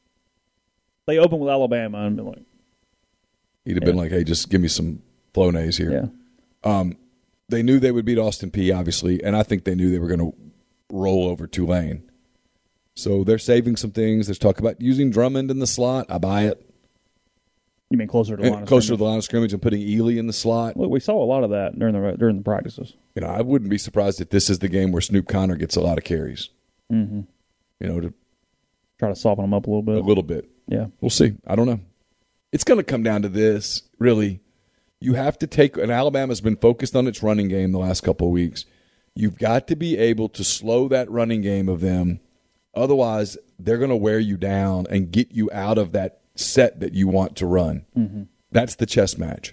They opened with Alabama and been like, He'd have yeah. been like, hey, just give me some Flonase here. yeah. Um, they knew they would beat Austin Peay, obviously, and I think they knew they were going to roll over Tulane. So they're saving some things. There's talk about using Drummond in the slot. I buy it. You mean closer to the line of Closer to scrimmage? the line of scrimmage and putting Ely in the slot. Look, we saw a lot of that during the during the practices. You know, I wouldn't be surprised if this is the game where Snoop Connor gets a lot of carries. Mm-hmm. You know, to Try to soften them up a little bit. a little bit. Yeah. We'll see. I don't know. It's going to come down to this, really. You have to take – and Alabama's been focused on its running game the last couple of weeks. You've got to be able to slow that running game of them. Otherwise, they're going to wear you down and get you out of that set that you want to run. Mm-hmm. That's the chess match.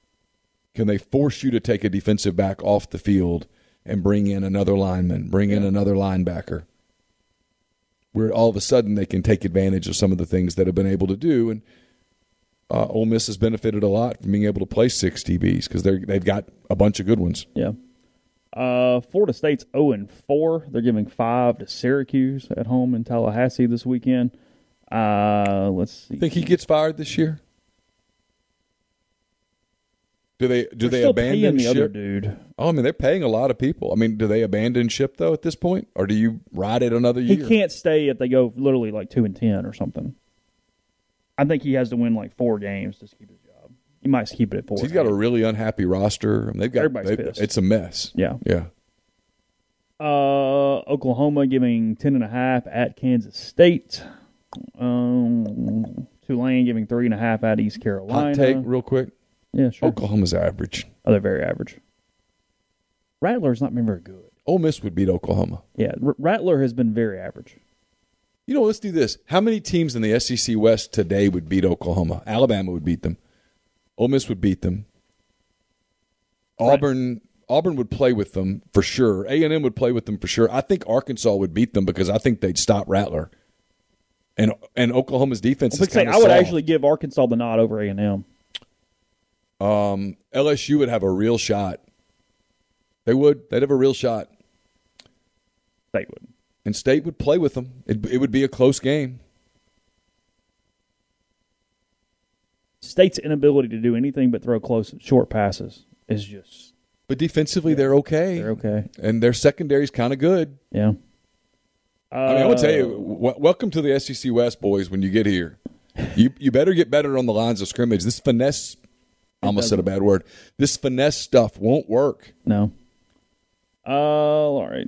Can they force you to take a defensive back off the field and bring in another lineman, bring in another linebacker? Where all of a sudden they can take advantage of some of the things that have been able to do. And uh, Ole Miss has benefited a lot from being able to play six D Bs because they've got a bunch of good ones. Yeah. Uh, Florida State's oh and four. They're giving five to Syracuse at home in Tallahassee this weekend. Uh, let's see. Think he gets fired this year? Do they do They're they still abandon paying the ship? other dude. Oh, I mean, they're paying a lot of people. I mean, do they abandon ship though at this point, or do you ride it another He year? can't stay if they go literally like two and ten or something. I think he has to win like four games to keep his job. He might keep it at four. So he's got a really unhappy roster. I mean, they've got Everybody's they've- pissed. It's a mess. Yeah. Yeah. Uh, Oklahoma giving ten and a half at Kansas State. Um, Tulane giving three and a half at East Carolina. Hot take, real quick. Yeah, sure. Oklahoma's average. Oh, they're very average. Rattler's not been very good. Ole Miss would beat Oklahoma. Yeah, R- Rattler has been very average. You know, let's do this. How many teams in the S E C West today would beat Oklahoma? Alabama would beat them. Ole Miss would beat them. Auburn Auburn would play with them for sure. A and M would play with them for sure. I think Arkansas would beat them because I think they'd stop Rattler. And and Oklahoma's defense I is would say kind of I would soft. actually give Arkansas the nod over A and M. Um, L S U would have a real shot. They would. They'd have a real shot. They would. And State would play with them. It, it would be a close game. State's inability to do anything but throw close, short passes is just But defensively, they're okay. they're okay. And their secondary's kind of good. Yeah. Uh, I mean, I want to tell you, w- welcome to the S E C West, boys, when you get here. You you better get better on the lines of scrimmage. This finesse, I almost said a bad word. This finesse stuff won't work. No. Uh, all right.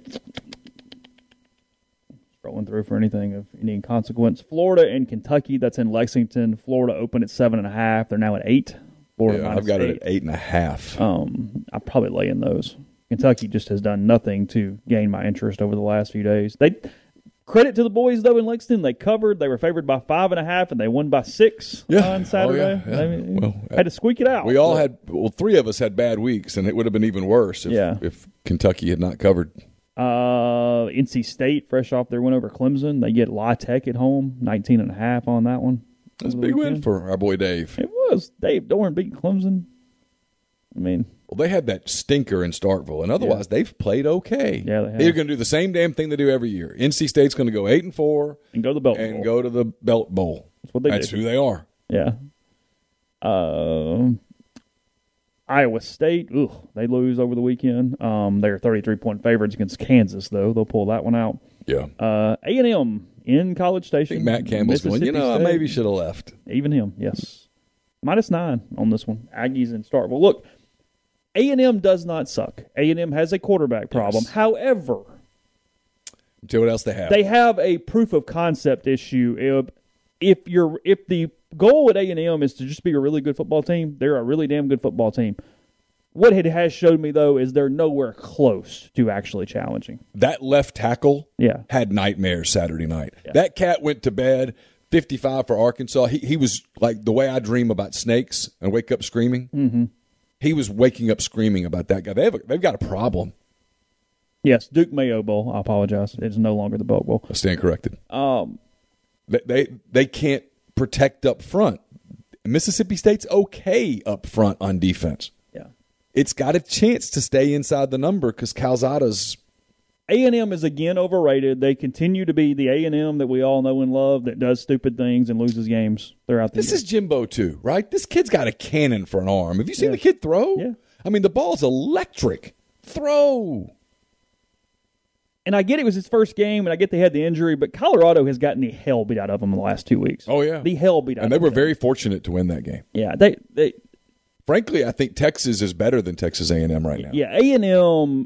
Scrolling through for anything of any consequence. Florida and Kentucky, that's in Lexington. Florida opened at seven and a half. They're now at eight. Florida Yeah, minus I've got eight. it at eight and a half. Um, I probably lay in those. Kentucky just has done nothing to gain my interest over the last few days. They credit to the boys though in Lexington. They covered. They were favored by five and a half, and they won by six Yeah. on Saturday. Oh, yeah, yeah. I mean, Well, had to squeak it out. We all but- had, well, three of us had bad weeks, and it would have been even worse if, Yeah. if Kentucky had not covered. Uh, N C State, fresh off their win over Clemson. They get La Tech at home, nineteen and a half on that one. That's a over the big win weekend. for our boy Dave. It was. Dave Dorn beat Clemson. I mean, Well, they had that stinker in Starkville, and otherwise they've played okay. Yeah, they have. They're going to do the same damn thing they do every year. N C State's going to go eight and four and go to the Belt and Bowl. go to the Belt Bowl. That's what they That's do. who they are. Yeah. Um, Iowa State, ugh, they lose over the weekend. Um, they're thirty-three point favorites against Kansas, though. They'll pull that one out. Yeah. Uh, A and M in College I Station. think Matt Campbell's going, you know, I State. maybe should have left. Even him, yes. Minus nine on this one. Aggies in start. Well, look, A and M does not suck. A and M has a quarterback problem. Yes. However, Tell you what else they have. they have a proof of concept issue. If, if you're if the goal at A and M is to just be a really good football team, they're a really damn good football team. What it has showed me, though, is they're nowhere close to actually challenging. That left tackle Yeah. had nightmares Saturday night. Yeah. That cat went to bed, fifty-five for Arkansas. He he was like the way I dream about snakes and wake up screaming. Mm-hmm. He was waking up screaming about that guy. They have a, they've got a problem. Yes, Duke Mayo Bowl. I apologize. It's no longer the Bowl Bowl. I stand corrected. Um, They, they they can't protect up front. Mississippi State's okay up front on defense. yeah. It's got a chance to stay inside the number because Calzada's. A and M is again overrated. They continue to be the A and M that we all know and love that does stupid things and loses games throughout the This year. is Jimbo too, right? This kid's got a cannon for an arm. Have you seen Yeah. the kid throw? Yeah. I mean, the ball's electric. Throw. And I get it was his first game, and I get they had the injury, but Colorado has gotten the hell beat out of them in the last two weeks. Oh, yeah. The hell beat out And they of were them. very fortunate to win that game. Yeah, they, they Frankly, I think Texas is better than Texas A and M right now. yeah, A and M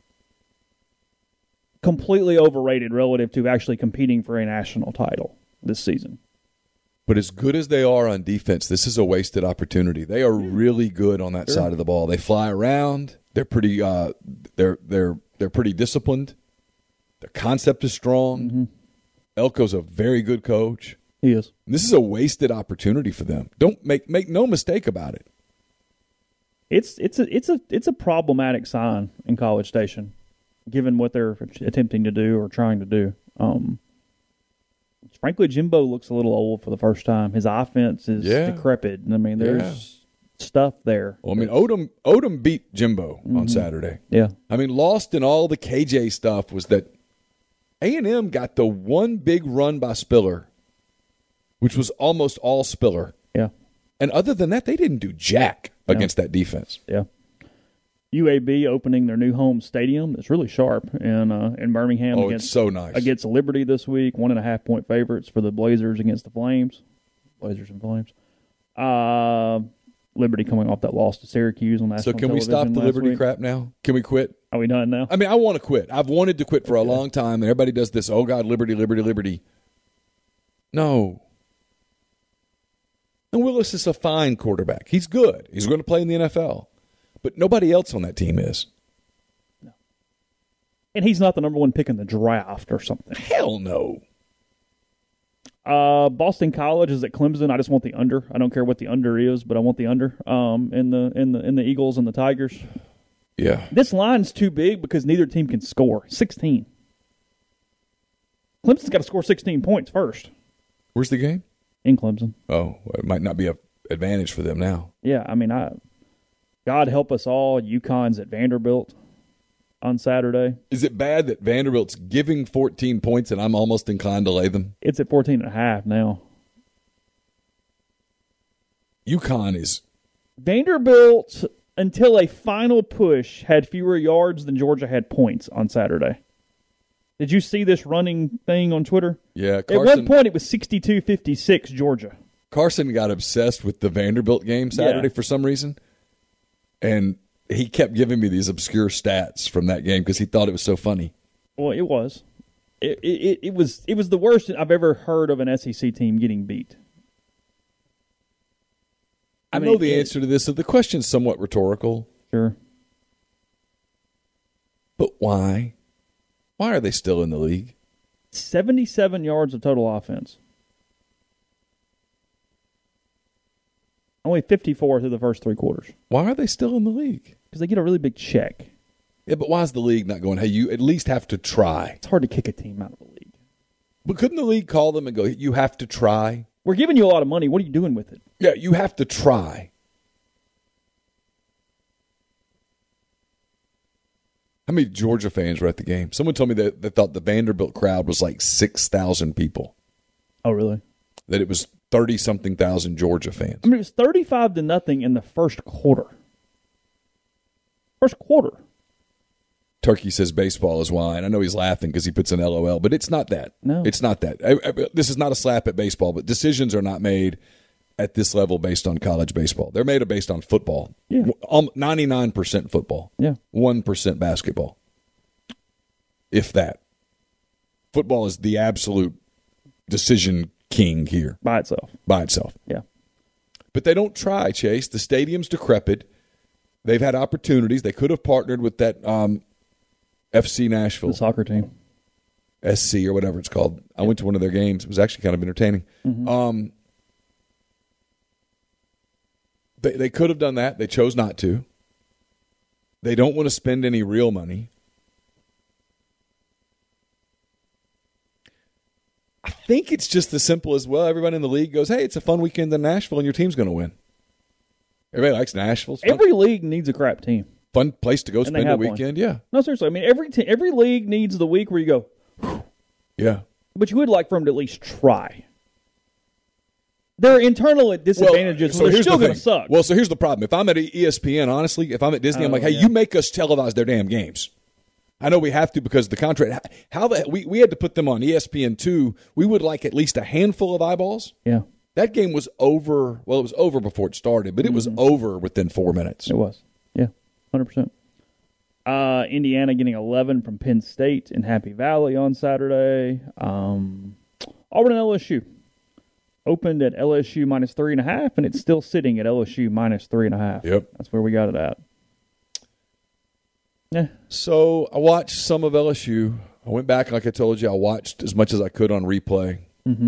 completely overrated relative to actually competing for a national title this season. But as good as they are on defense, this is a wasted opportunity. They are really good on that side of the ball. They fly around. They're pretty. Uh, they're they're they're pretty disciplined. Their concept is strong. Mm-hmm. Elko's a very good coach. He is. This is a wasted opportunity for them. Don't make make no mistake about it. It's it's a it's a it's a problematic sign in College Station, given what they're attempting to do or trying to do. Um, frankly, Jimbo looks a little old for the first time. His offense is Yeah. decrepit. I mean, there's stuff there. Well, I mean, Odom Odom beat Jimbo Mm-hmm. on Saturday. Yeah, I mean, lost in all the K J stuff was that A and M got the one big run by Spiller, which was almost all Spiller. yeah, And other than that, they didn't do jack against that defense. yeah. U A B opening their new home stadium. It's really sharp in uh, in Birmingham Oh, against it's so nice. against Liberty this week. One and a half point favorites for the Blazers against the Flames. Blazers and Flames. Uh, Liberty coming off that loss to Syracuse on national So can we stop television the last Liberty week. crap now? Can we quit? Are we done now? I mean, I want to quit. I've wanted to quit for a long time, and everybody does this, oh, God, Liberty, Liberty, Liberty. No. And Willis is a fine quarterback. He's good. He's going to play in the N F L. But nobody else on that team is. And he's not the number one pick in the draft or something. Hell no. Uh, Boston College is at Clemson. I just want the under. I don't care what the under is, but I want the under. Um, in the in the in the Eagles and the Tigers. Yeah. This line's too big because neither team can score. Sixteen. Clemson's got to score sixteen points first Where's the game? in Clemson. Oh, well, it might not be an advantage for them now. Yeah, I mean, I. God help us all. UConn's at Vanderbilt on Saturday. Is it bad that Vanderbilt's giving fourteen points and I'm almost inclined to lay them? It's at fourteen and a half now. UConn is Vanderbilt, until a final push, had fewer yards than Georgia had points on Saturday. Did you see this running thing on Twitter? yeah. At Carson one point, it was sixty-two fifty-six Georgia. Carson got obsessed with the Vanderbilt game Saturday Yeah. for some reason, and he kept giving me these obscure stats from that game because he thought it was so funny. Well, it was. It, it it was it was the worst I've ever heard of an S E C team getting beat. I, I know mean, the it- answer to this, so the question's somewhat rhetorical. Sure. But why? Why are they still in the league? seventy-seven yards of total offense. Only fifty-four through the first three quarters. Why are they still in the league? Because they get a really big check. Yeah, but why is the league not going, hey, you at least have to try? It's hard to kick a team out of the league. But couldn't the league call them and go, you have to try? We're giving you a lot of money. What are you doing with it? Yeah, you have to try. How many Georgia fans were at the game? Someone told me that they thought the Vanderbilt crowd was like six thousand people. Oh, really? that it was thirty-something thousand Georgia fans. I mean, it was thirty-five to nothing in the first quarter. First quarter. Turkey says baseball is wine. I know he's laughing because he puts an L O L, but it's not that. No. It's not that. I, I, this is not a slap at baseball, but decisions are not made at this level based on college baseball. They're made based on football. Yeah. ninety-nine percent football. Yeah. one percent basketball. If that. Football is the absolute decision king here. By itself. By itself. Yeah. But they don't try, Chase. The stadium's decrepit. They've had opportunities. They could have partnered with that um, F C Nashville. The soccer team. S C or whatever it's called. I went to one of their games. It was actually kind of entertaining. Mm-hmm. Um, they, they could have done that. They chose not to. They don't want to spend any real money. I think it's just as simple as, well, everyone in the league goes, hey, it's a fun weekend in Nashville and your team's going to win. Everybody likes Nashville. Every league needs a crap team. Fun place to go And spend a weekend, one. yeah. No, seriously. I mean, every te- every league needs the week where you go, whew. Yeah. But you would like for them to at least try. There are internal disadvantages, Well, so they're here's still the going to thing. suck. Well, so here's the problem. If I'm at E S P N, honestly, if I'm at Disney, Oh, I'm like, hey, yeah. you make us televise their damn games. I know we have to because of the contract. How the we we had to put them on E S P N two. We would like at least a handful of eyeballs. Yeah. That game was over. Well, it was over before it started, but it was Mm-hmm. over within four minutes. It was. Yeah, one hundred percent. Uh, Indiana getting eleven from Penn State in Happy Valley on Saturday. Um, Auburn and L S U opened at L S U minus three and a half, and it's still sitting at L S U minus three and a half. Yep. That's where we got it at. Yeah. So I watched some of L S U. I went back, like I told you, I watched as much as I could on replay. Mm-hmm.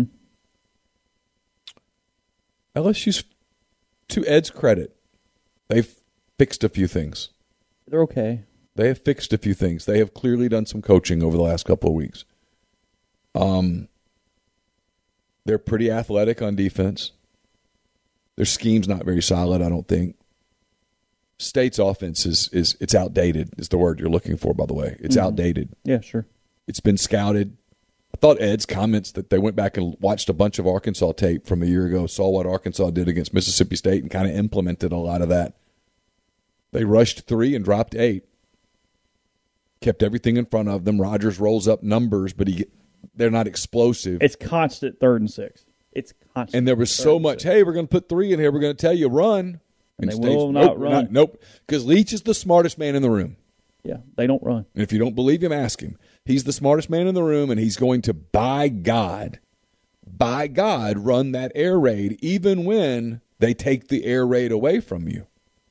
L S U's, to Ed's credit, they've fixed a few things. They're okay. They have fixed a few things. They have clearly done some coaching over the last couple of weeks. Um, they're pretty athletic on defense. Their scheme's not very solid, I don't think. State's offense is, is it's outdated, is the word you're looking for, by the way. It's Mm-hmm. outdated. Yeah, sure. It's been scouted. I thought Ed's comments that they went back and watched a bunch of Arkansas tape from a year ago, saw what Arkansas did against Mississippi State, and kind of implemented a lot of that. They rushed three and dropped eight. Kept everything in front of them. Rodgers rolls up numbers, but he they're not explosive. It's constant third and six. It's constant. And there was so much, hey, we're going to put three in here. We're going to tell you run. And they State's, will nope, not we're run. Nope. Because Leach is the smartest man in the room. Yeah, they don't run. And if you don't believe him, ask him. He's the smartest man in the room, and he's going to, by God, by God, run that air raid even when they take the air raid away from you.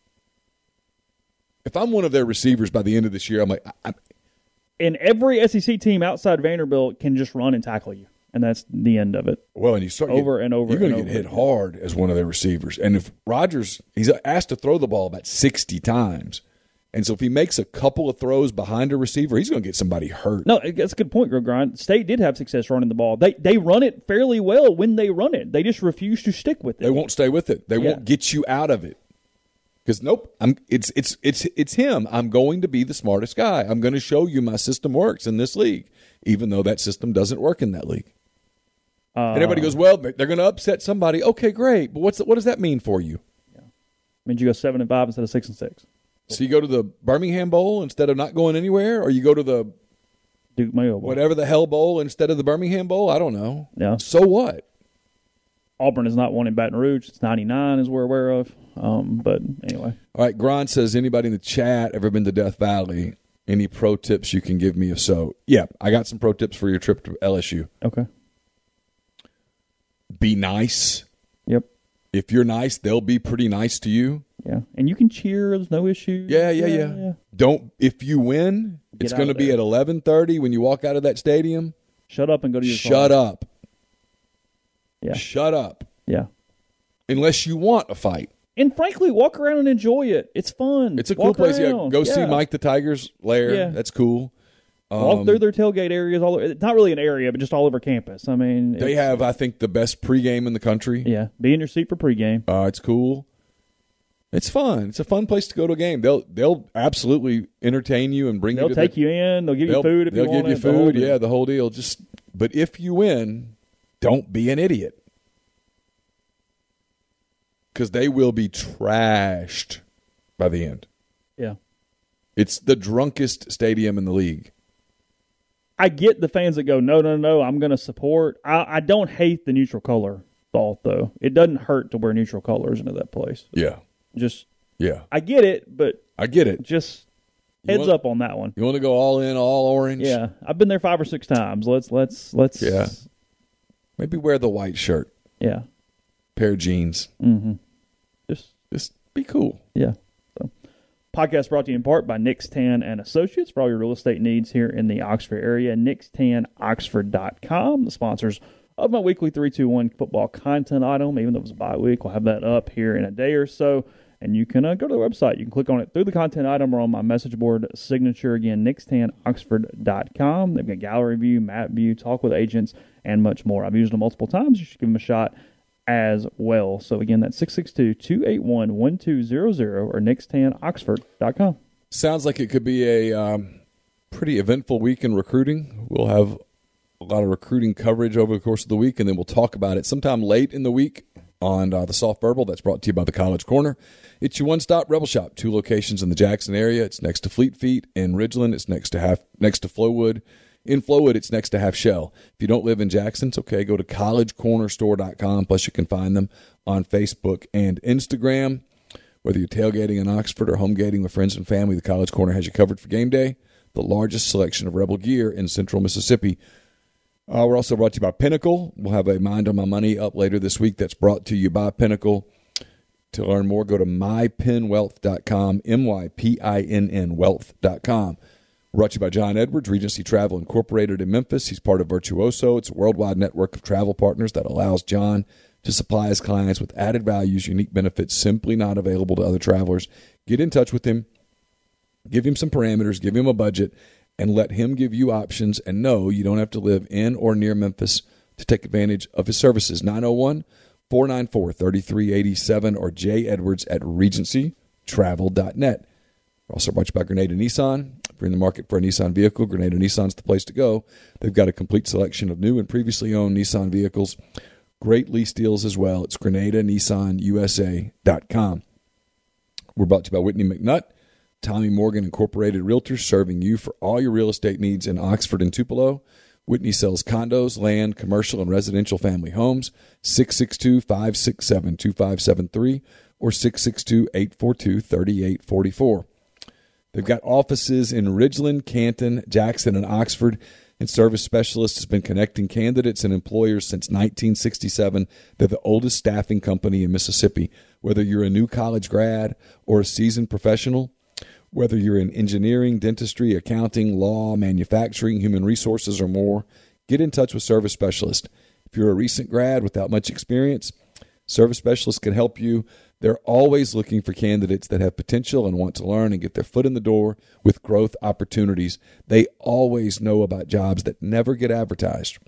If I'm one of their receivers by the end of this year, I'm like, I, And every S E C team outside Vanderbilt can just run and tackle you. And that's the end of it. well, and you start Over getting- and over You're going to and get over hit hard as one of their receivers. And if Rodgers, he's asked to throw the ball about sixty times. And so if he makes a couple of throws behind a receiver, he's going to get somebody hurt. No, that's a good point, Greg Grind. State did have success running the ball. They they run it fairly well when they run it. They just refuse to stick with it. They won't stay with it. They Yeah. won't get you out of it. Because nope, I'm. It's it's it's it's him. I'm going to be the smartest guy. I'm going to show you my system works in this league, even though that system doesn't work in that league. Uh, And everybody goes, well, they're going to upset somebody. Okay, great, but what's what does that mean for you? means you go seven and five instead of six and six. So you go to the Birmingham Bowl instead of not going anywhere, or you go to the Duke Mayo Bowl. whatever the hell bowl instead of the Birmingham Bowl? I don't know. Yeah. So what? Auburn is not one in Baton Rouge. It's ninety-nine, as we're aware of. Um, but anyway, All right, Grant says, anybody in the chat ever been to Death Valley? Any pro tips you can give me? If so, yeah, I got some pro tips for your trip to L S U. okay. Be nice. Yep. If you're nice, they'll be pretty nice to you. Yeah, and you can cheer. There's no issue. Yeah, yeah, yeah. Don't. If you win, Get it's out going to of be there. at eleven thirty when you walk out of that stadium. Shut up and go to your Shut car. up. Yeah. Shut up. Yeah. Unless you want a fight. And frankly, walk around and enjoy it. It's fun. It's a cool Walk place. Yeah, around. go see Yeah. Mike the Tiger's lair. Yeah. That's cool. Walk Um, through their tailgate areas all over. It's not really an area, but just all over campus. I mean, They it's- have, I think, the best pregame in the country. Yeah, be in your seat for pregame. Uh, it's cool. It's fun. It's a fun place to go to a game. They'll they'll absolutely entertain you and bring They'll you to take the, you in. They'll give you they'll, food if they'll you want give you it, the whole food. deal. Yeah, the whole deal. Just but if you win, don't be an idiot. because they will be trashed by the end. Yeah. It's the drunkest stadium in the league. I get the fans that go, no, no, no, I'm going to support. I, I don't hate the neutral color thought, though. It doesn't hurt to wear neutral colors into that place. Yeah. Just, yeah. I get it, but I get it. Just You heads want- up on that one. You want to go all in, all orange? Yeah, I've been there five or six times. Let's, let's, let's. Yeah. Maybe wear the white shirt, Yeah. pair of jeans. Mm-hmm. Just, Just be cool. yeah. So, podcast brought to you in part by Nix Tan and Associates for all your real estate needs here in the Oxford area. Nix Tan Oxford dot com, the sponsors of my weekly three two one football content item. Even though it was a bye week, we'll have that up here in a day or so. And you can uh, go to the website. You can click on it through the content item or on my message board signature. Again, Nix Tan Oxford dot com. They've got gallery view, map view, talk with agents, and much more. I've used them multiple times. You should give them a shot as well. So, again, that's six six two, two eight one, one two zero zero or Nix Tan Oxford dot com. Sounds like it could be a um, pretty eventful week in recruiting. We'll have a lot of recruiting coverage over the course of the week, and then we'll talk about it sometime late in the week on uh, the Soft Burble. That's brought to you by the College Corner. It's your one-stop Rebel Shop. Two locations in the Jackson area. It's next to Fleet Feet in Ridgeland. It's next to half next to Flowwood. In Flowwood, it's next to Half Shell. If you don't live in Jackson, it's okay. Go to college corner store dot com. Plus, you can find them on Facebook and Instagram. Whether you're tailgating in Oxford or home gating with friends and family, the College Corner has you covered for game day. The largest selection of Rebel gear in central Mississippi. Uh, we're also brought to you by Pinnacle. We'll have a Mind on My Money up later this week that's brought to you by Pinnacle. To learn more, go to my pin wealth dot com, M Y P I N N wealth dot com. Brought to you by John Edwards, Regency Travel Incorporated in Memphis. He's part of Virtuoso. It's a worldwide network of travel partners that allows John to supply his clients with added values, unique benefits simply not available to other travelers. Get in touch with him. Give him some parameters. Give him a budget. And let him give you options. And no, you don't have to live in or near Memphis to take advantage of his services. nine oh one, four nine four, three three eight seven or j edwards at regency travel dot net. We're also brought to you by Grenada Nissan. If you're in the market for a Nissan vehicle, Grenada Nissan's the place to go. They've got a complete selection of new and previously owned Nissan vehicles. Great lease deals as well. It's Grenada Nissan U S A dot com. We're brought to you by Whitney McNutt, Tommy Morgan Incorporated Realtors, serving you for all your real estate needs in Oxford and Tupelo. Whitney sells condos, land, commercial, and residential family homes. six six two, five six seven, two five seven three or six six two, eight four two, three eight four four. They've got offices in Ridgeland, Canton, Jackson, and Oxford. And Service Specialist has been connecting candidates and employers since nineteen sixty-seven. They're the oldest staffing company in Mississippi. Whether you're a new college grad or a seasoned professional, whether you're in engineering, dentistry, accounting, law, manufacturing, human resources, or more, get in touch with Service Specialist. If you're a recent grad without much experience, Service Specialist can help you. They're always looking for candidates that have potential and want to learn and get their foot in the door with growth opportunities. They always know about jobs that never get advertised.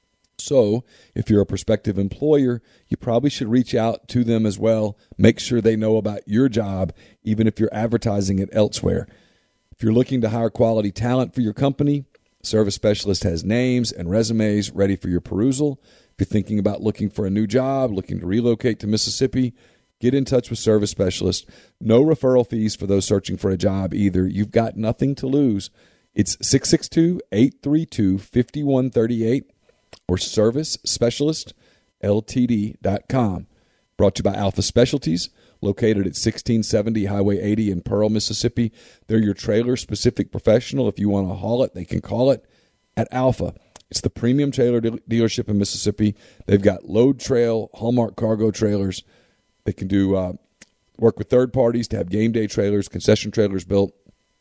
So if you're a prospective employer, you probably should reach out to them as well. Make sure they know about your job, even if you're advertising it elsewhere. If you're looking to hire quality talent for your company, Service Specialist has names and resumes ready for your perusal. If you're thinking about looking for a new job, looking to relocate to Mississippi, get in touch with Service Specialist. No referral fees for those searching for a job either. You've got nothing to lose. It's six six two, eight three two, five one three eight or service specialist l t d dot com. Brought to you by Alpha Specialties, located at sixteen seventy Highway eighty in Pearl, Mississippi. They're your trailer-specific professional. If you want to haul it, they can call it at Alpha. It's the premium trailer de- dealership in Mississippi. They've got load trail, Hallmark cargo trailers. They can do uh, work with third parties to have game day trailers, concession trailers built,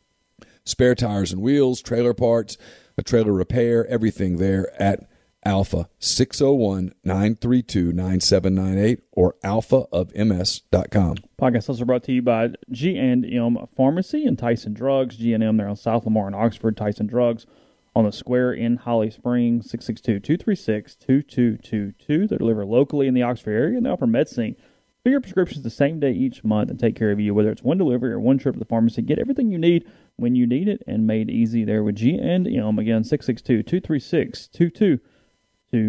spare tires and wheels, trailer parts, a trailer repair, everything there at Alpha. Six oh one, nine three two, nine seven nine eight or alpha of m s dot com. Podcast also brought to you by G and M Pharmacy and Tyson Drugs. G and M, they're on South Lamar in Oxford. Tyson Drugs on the square in Holly Springs. Six six two, two three six, two two two two. They deliver locally in the Oxford area, and they offer medicine for your prescriptions the same day each month and take care of you, whether it's one delivery or one trip to the pharmacy. Get everything you need when you need it and made easy there with G and M. Again, six six two, two three six, two two two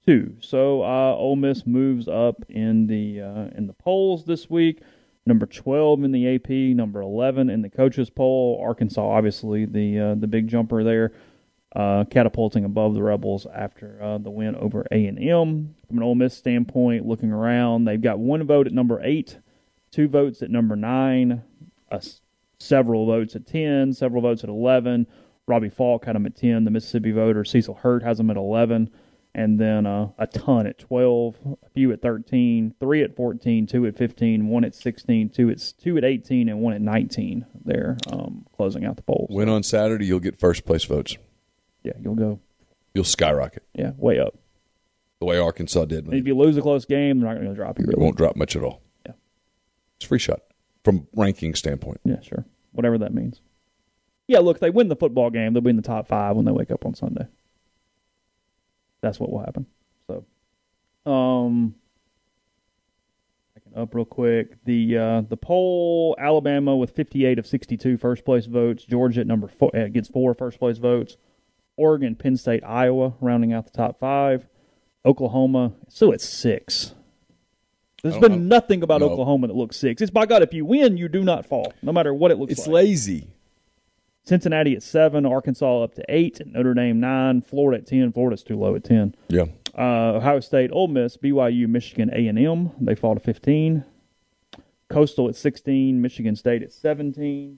two. So uh, Ole Miss moves up in the uh, in the polls this week. Number twelve in the A P, number eleven in the coaches poll. Arkansas, obviously the uh, the big jumper there, uh, catapulting above the Rebels after uh, the win over A and M. From an Ole Miss standpoint, looking around, they've got one vote at number eight, two votes at number nine, uh, several votes at ten, several votes at eleven. Robbie Falk had them at ten. The Mississippi voter Cecil Hurt has them at eleven. And then uh, a ton at twelve, a few at thirteen, three at fourteen, two at fifteen, one at sixteen, two at, two at eighteen, and one at nineteen there, um, closing out the polls. Win on Saturday, you'll get first-place votes. Yeah, you'll go. You'll skyrocket. Yeah, way up. The way Arkansas did. And if you lose a close game, they're not going to drop you. Really. It won't drop much at all. Yeah. It's a free shot from ranking standpoint. Yeah, sure. Whatever that means. Yeah, look, if they win the football game, they'll be in the top five when they wake up on Sunday. That's what will happen. So, um, backing up real quick. The uh, the poll: Alabama with fifty-eight of sixty-two first place votes. Georgia at number four uh, gets four first place votes. Oregon, Penn State, Iowa rounding out the top five. Oklahoma still at six. There's been know. nothing about no. Oklahoma that looks six. It's by God, if you win, you do not fall, no matter what it looks it's like. It's lazy. Cincinnati at seven, Arkansas up to eight, Notre Dame nine, Florida at ten. Florida's too low at ten. Yeah. Uh, Ohio State, Ole Miss, B Y U, Michigan, A and M. They fall to fifteen. Coastal at sixteen, Michigan State at seventeen.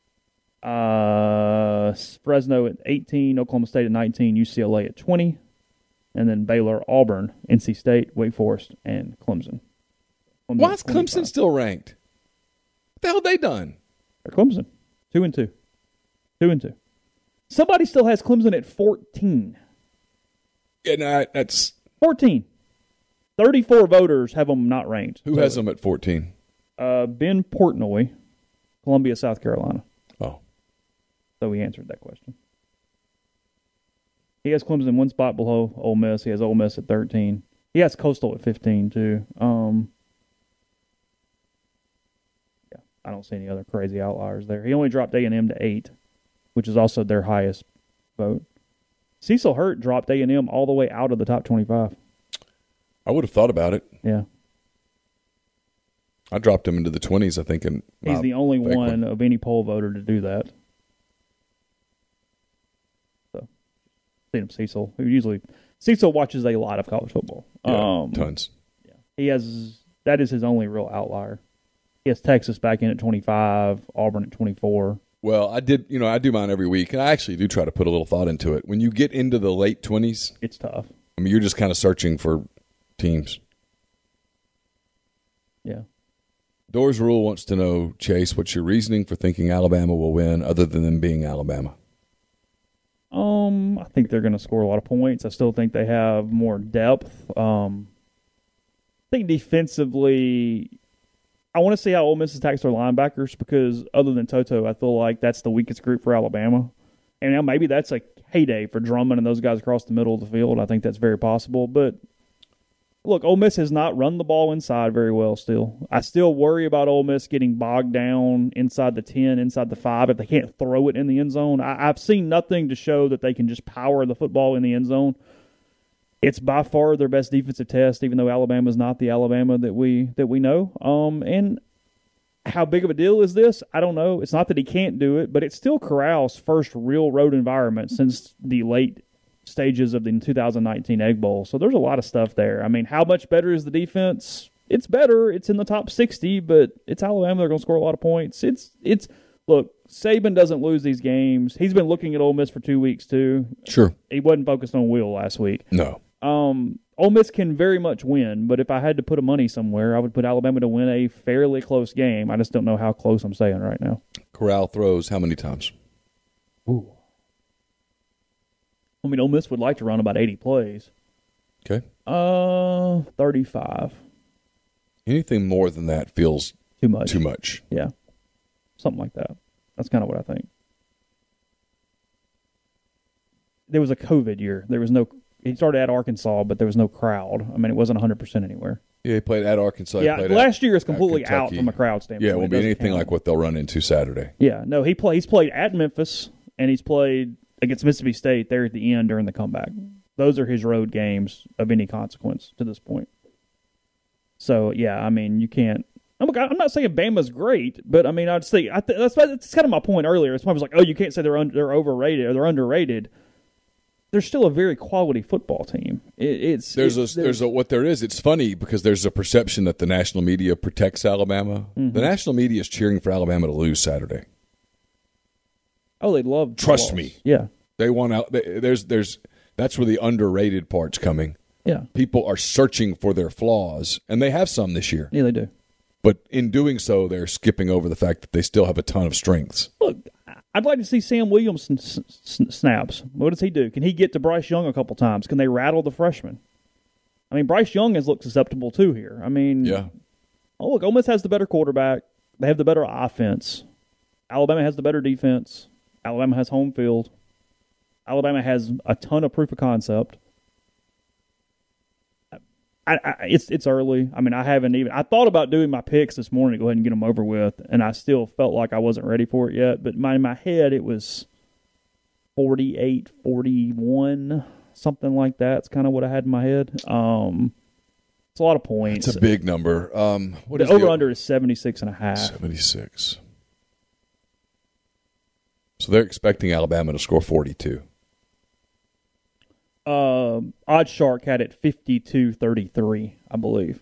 Uh, Fresno at eighteen, Oklahoma State at nineteen, U C L A at twenty. And then Baylor, Auburn, N C State, Wake Forest, and Clemson. Clemson Why is Clemson still ranked? What the hell have they done? They're Clemson. Two and two. Two and two. Somebody still has Clemson at fourteen. Yeah, no, that's fourteen. Thirty-four voters have them not ranked. Who so, has them at fourteen? Uh, Ben Portnoy, Columbia, South Carolina. Oh, so we answered that question. He has Clemson one spot below Ole Miss. He has Ole Miss at thirteen. He has Coastal at fifteen too. Um, yeah, I don't see any other crazy outliers there. He only dropped A and M to eight, which is also their highest vote. Cecil Hurt dropped A and M all the way out of the top twenty-five. I would have thought about it. Yeah. I dropped him into the twenties, I think. In He's the only one, one of any poll voter to do that. So, seen him, Cecil, who usually Cecil watches a lot of college football. Yeah, um, tons. Yeah, he has. That is his only real outlier. He has Texas back in at twenty-five, Auburn at twenty-four. Well, I did, you know, I do mine every week, and I actually do try to put a little thought into it. When you get into the late twenties, it's tough. I mean, you're just kind of searching for teams. Yeah. Doors Rule wants to know, Chase, what's your reasoning for thinking Alabama will win other than them being Alabama? Um, I think they're going to score a lot of points. I still think they have more depth. Um, I think defensively, I want to see how Ole Miss attacks their linebackers because other than Toto, I feel like that's the weakest group for Alabama. And now maybe that's a heyday for Drummond and those guys across the middle of the field. I think that's very possible. But, look, Ole Miss has not run the ball inside very well still. I still worry about Ole Miss getting bogged down inside the ten, inside the five, if they can't throw it in the end zone. I, I've seen nothing to show that they can just power the football in the end zone. It's by far their best defensive test, even though Alabama is not the Alabama that we that we know. Um, and how big of a deal is this? I don't know. It's not that he can't do it, but it's still Corral's first real road environment since the late stages of the two thousand nineteen Egg Bowl. So there's a lot of stuff there. I mean, how much better is the defense? It's better. It's in the top sixty, but it's Alabama. They're going to score a lot of points. It's it's look, Saban doesn't lose these games. He's been looking at Ole Miss for two weeks too. Sure. He wasn't focused on Will last week. No. Um, Ole Miss can very much win, but if I had to put a money somewhere, I would put Alabama to win a fairly close game. I just don't know how close I'm saying right now. Corral throws how many times? Ooh. I mean, Ole Miss would like to run about eighty plays. Okay. Uh, thirty-five. Anything more than that feels too much. Too much. Yeah. Something like that. That's kind of what I think. There was a COVID year. There was no He started at Arkansas, but there was no crowd. I mean, it wasn't one hundred percent anywhere. Yeah, he played at Arkansas. Yeah, played last at, year is completely out from a crowd standpoint. Yeah, it won't it be anything count. like what they'll run into Saturday. Yeah, no, he play, he's played at Memphis, and he's played against Mississippi State there at the end during the comeback. Those are his road games of any consequence to this point. So, yeah, I mean, you can't – I'm not saying Bama's great, but, I mean, I'd say I th- – that's, that's kind of my point earlier. It's was like, oh, you can't say they're, un- they're overrated or they're underrated. They're still a very quality football team. It, it's there's it's, a there's a what there is. It's funny because there's a perception that the national media protects Alabama. Mm-hmm. The national media is cheering for Alabama to lose Saturday. Oh, they love. Trust balls. me. Yeah, they want out. They, there's there's that's where the underrated part's coming. Yeah, people are searching for their flaws, and they have some this year. Yeah, they do. But in doing so, they're skipping over the fact that they still have a ton of strengths. Look, I'd like to see Sam Williams s- s- snaps. What does he do? Can he get to Bryce Young a couple times? Can they rattle the freshman? I mean, Bryce Young has looked susceptible too here. I mean, yeah. Oh, look, Ole Miss has the better quarterback. They have the better offense. Alabama has the better defense. Alabama has home field. Alabama has a ton of proof of concept. I, I, it's it's early. I mean, I haven't even – I thought about doing my picks this morning to go ahead and get them over with, and I still felt like I wasn't ready for it yet. But my, in my head, it was forty-eight forty-one, something like that. It's kind of what I had in my head. Um, it's a lot of points. It's a big number. Um, what the is over-under is seventy-six and a half. seventy-six. So they're expecting Alabama to score forty-two. Uh, OddsShark had it fifty-two thirty-three, I believe.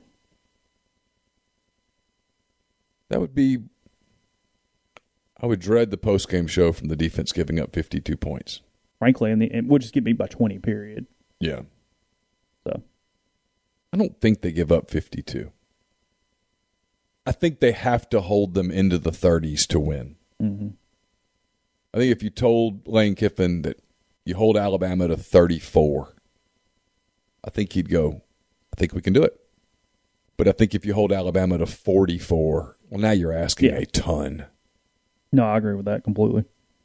That would be – I would dread the post-game show from the defense giving up fifty-two points. Frankly, and it would just get me by twenty, period. Yeah. So, I don't think they give up fifty-two. I think they have to hold them into the thirties to win. Mm-hmm. I think if you told Lane Kiffin that you hold Alabama to thirty-four, I think he'd go, I think we can do it. But I think if you hold Alabama to forty-four, well, now you're asking yeah. a ton. No, I agree with that completely.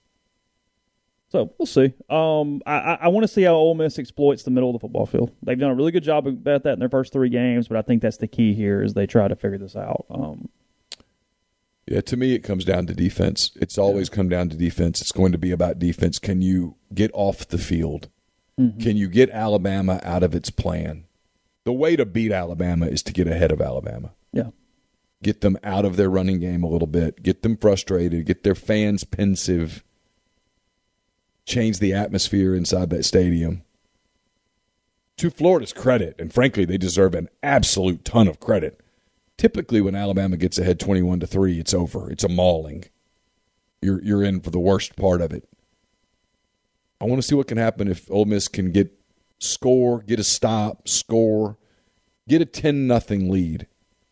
So we'll see. Um, I, I, I want to see how Ole Miss exploits the middle of the football field. They've done a really good job about that in their first three games, but I think that's the key here is they try to figure this out. Um, yeah, to me it comes down to defense. It's always yeah. come down to defense. It's going to be about defense. Can you get off the field? Mm-hmm. Can you get Alabama out of its plan? The way to beat Alabama is to get ahead of Alabama. Yeah. Get them out of their running game a little bit. Get them frustrated. Get their fans pensive. Change the atmosphere inside that stadium. To Florida's credit, and frankly, they deserve an absolute ton of credit. Typically, when Alabama gets ahead twenty-one to three, it's over. It's a mauling. You're you're in for the worst part of it. I want to see what can happen if Ole Miss can get score, get a stop, score, get a ten nothing lead.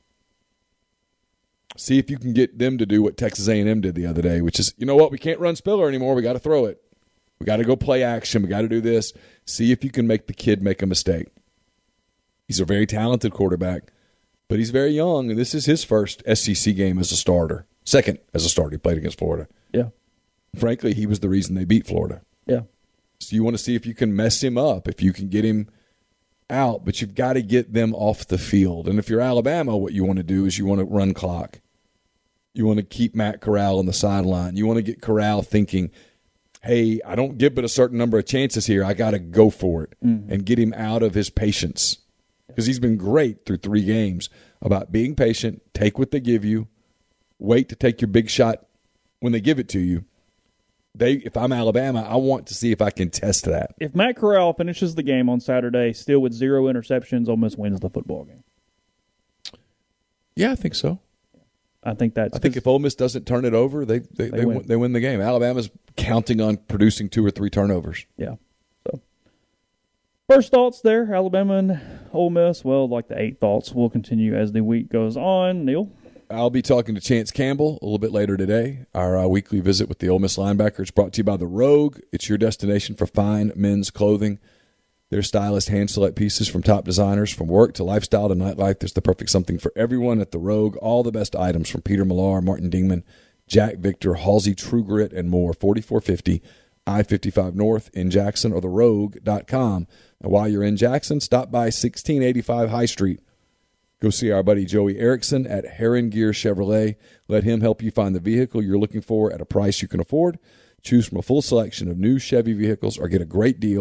See if you can get them to do what Texas A and M did the other day, which is, you know what, we can't run Spiller anymore. We got to throw it. We got to go play action. We got to do this. See if you can make the kid make a mistake. He's a very talented quarterback, but he's very young, and this is his first S E C game as a starter. Second as a starter. He played against Florida. Yeah. Frankly, he was the reason they beat Florida. Yeah. So you want to see if you can mess him up, if you can get him out, but you've got to get them off the field. And if you're Alabama, what you want to do is you want to run clock. You want to keep Matt Corral on the sideline. You want to get Corral thinking, hey, I don't get but a certain number of chances here. I got to go for it mm-hmm. and get him out of his patience. Because he's been great through three games about being patient, take what they give you, wait to take your big shot when they give it to you. They, if I'm Alabama, I want to see if I can test that. If Matt Corral finishes the game on Saturday still with zero interceptions, Ole Miss wins the football game. Yeah, I think so. I think that's. I think if Ole Miss doesn't turn it over, they they they, they, win. they win the game. Alabama's counting on producing two or three turnovers. Yeah. So, first thoughts there, Alabama and Ole Miss. Well, like the eight thoughts will continue as the week goes on. Neil? I'll be talking to Chance Campbell a little bit later today. Our uh, weekly visit with the Ole Miss linebacker is brought to you by The Rogue. It's your destination for fine men's clothing. Their stylist hand-select pieces from top designers. From work to lifestyle to nightlife, there's the perfect something for everyone at The Rogue. All the best items from Peter Millar, Martin Dingman, Jack Victor, Halsey True Grit, and more. forty-four fifty I fifty-five North in Jackson or the rogue dot com. And while you're in Jackson, stop by sixteen eighty-five High Street. Go see our buddy Joey Erickson at Heron Gear Chevrolet. Let him help you find the vehicle you're looking for at a price you can afford. Choose from a full selection of new Chevy vehicles or get a great deal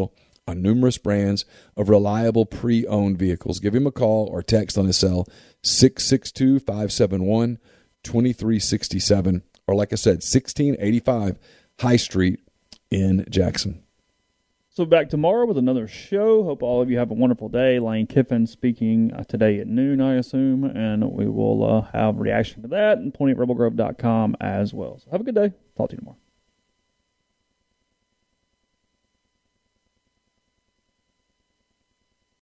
on numerous brands of reliable pre-owned vehicles. Give him a call or text on his cell, six six two, five seven one, two three six seven, or like I said, sixteen eighty-five High Street in Jackson. So back tomorrow with another show. Hope all of you have a wonderful day. Lane Kiffin speaking uh, today at noon, I assume, and we will uh, have reaction to that and pony at rebel grove dot com as well. So have a good day. Talk to you tomorrow.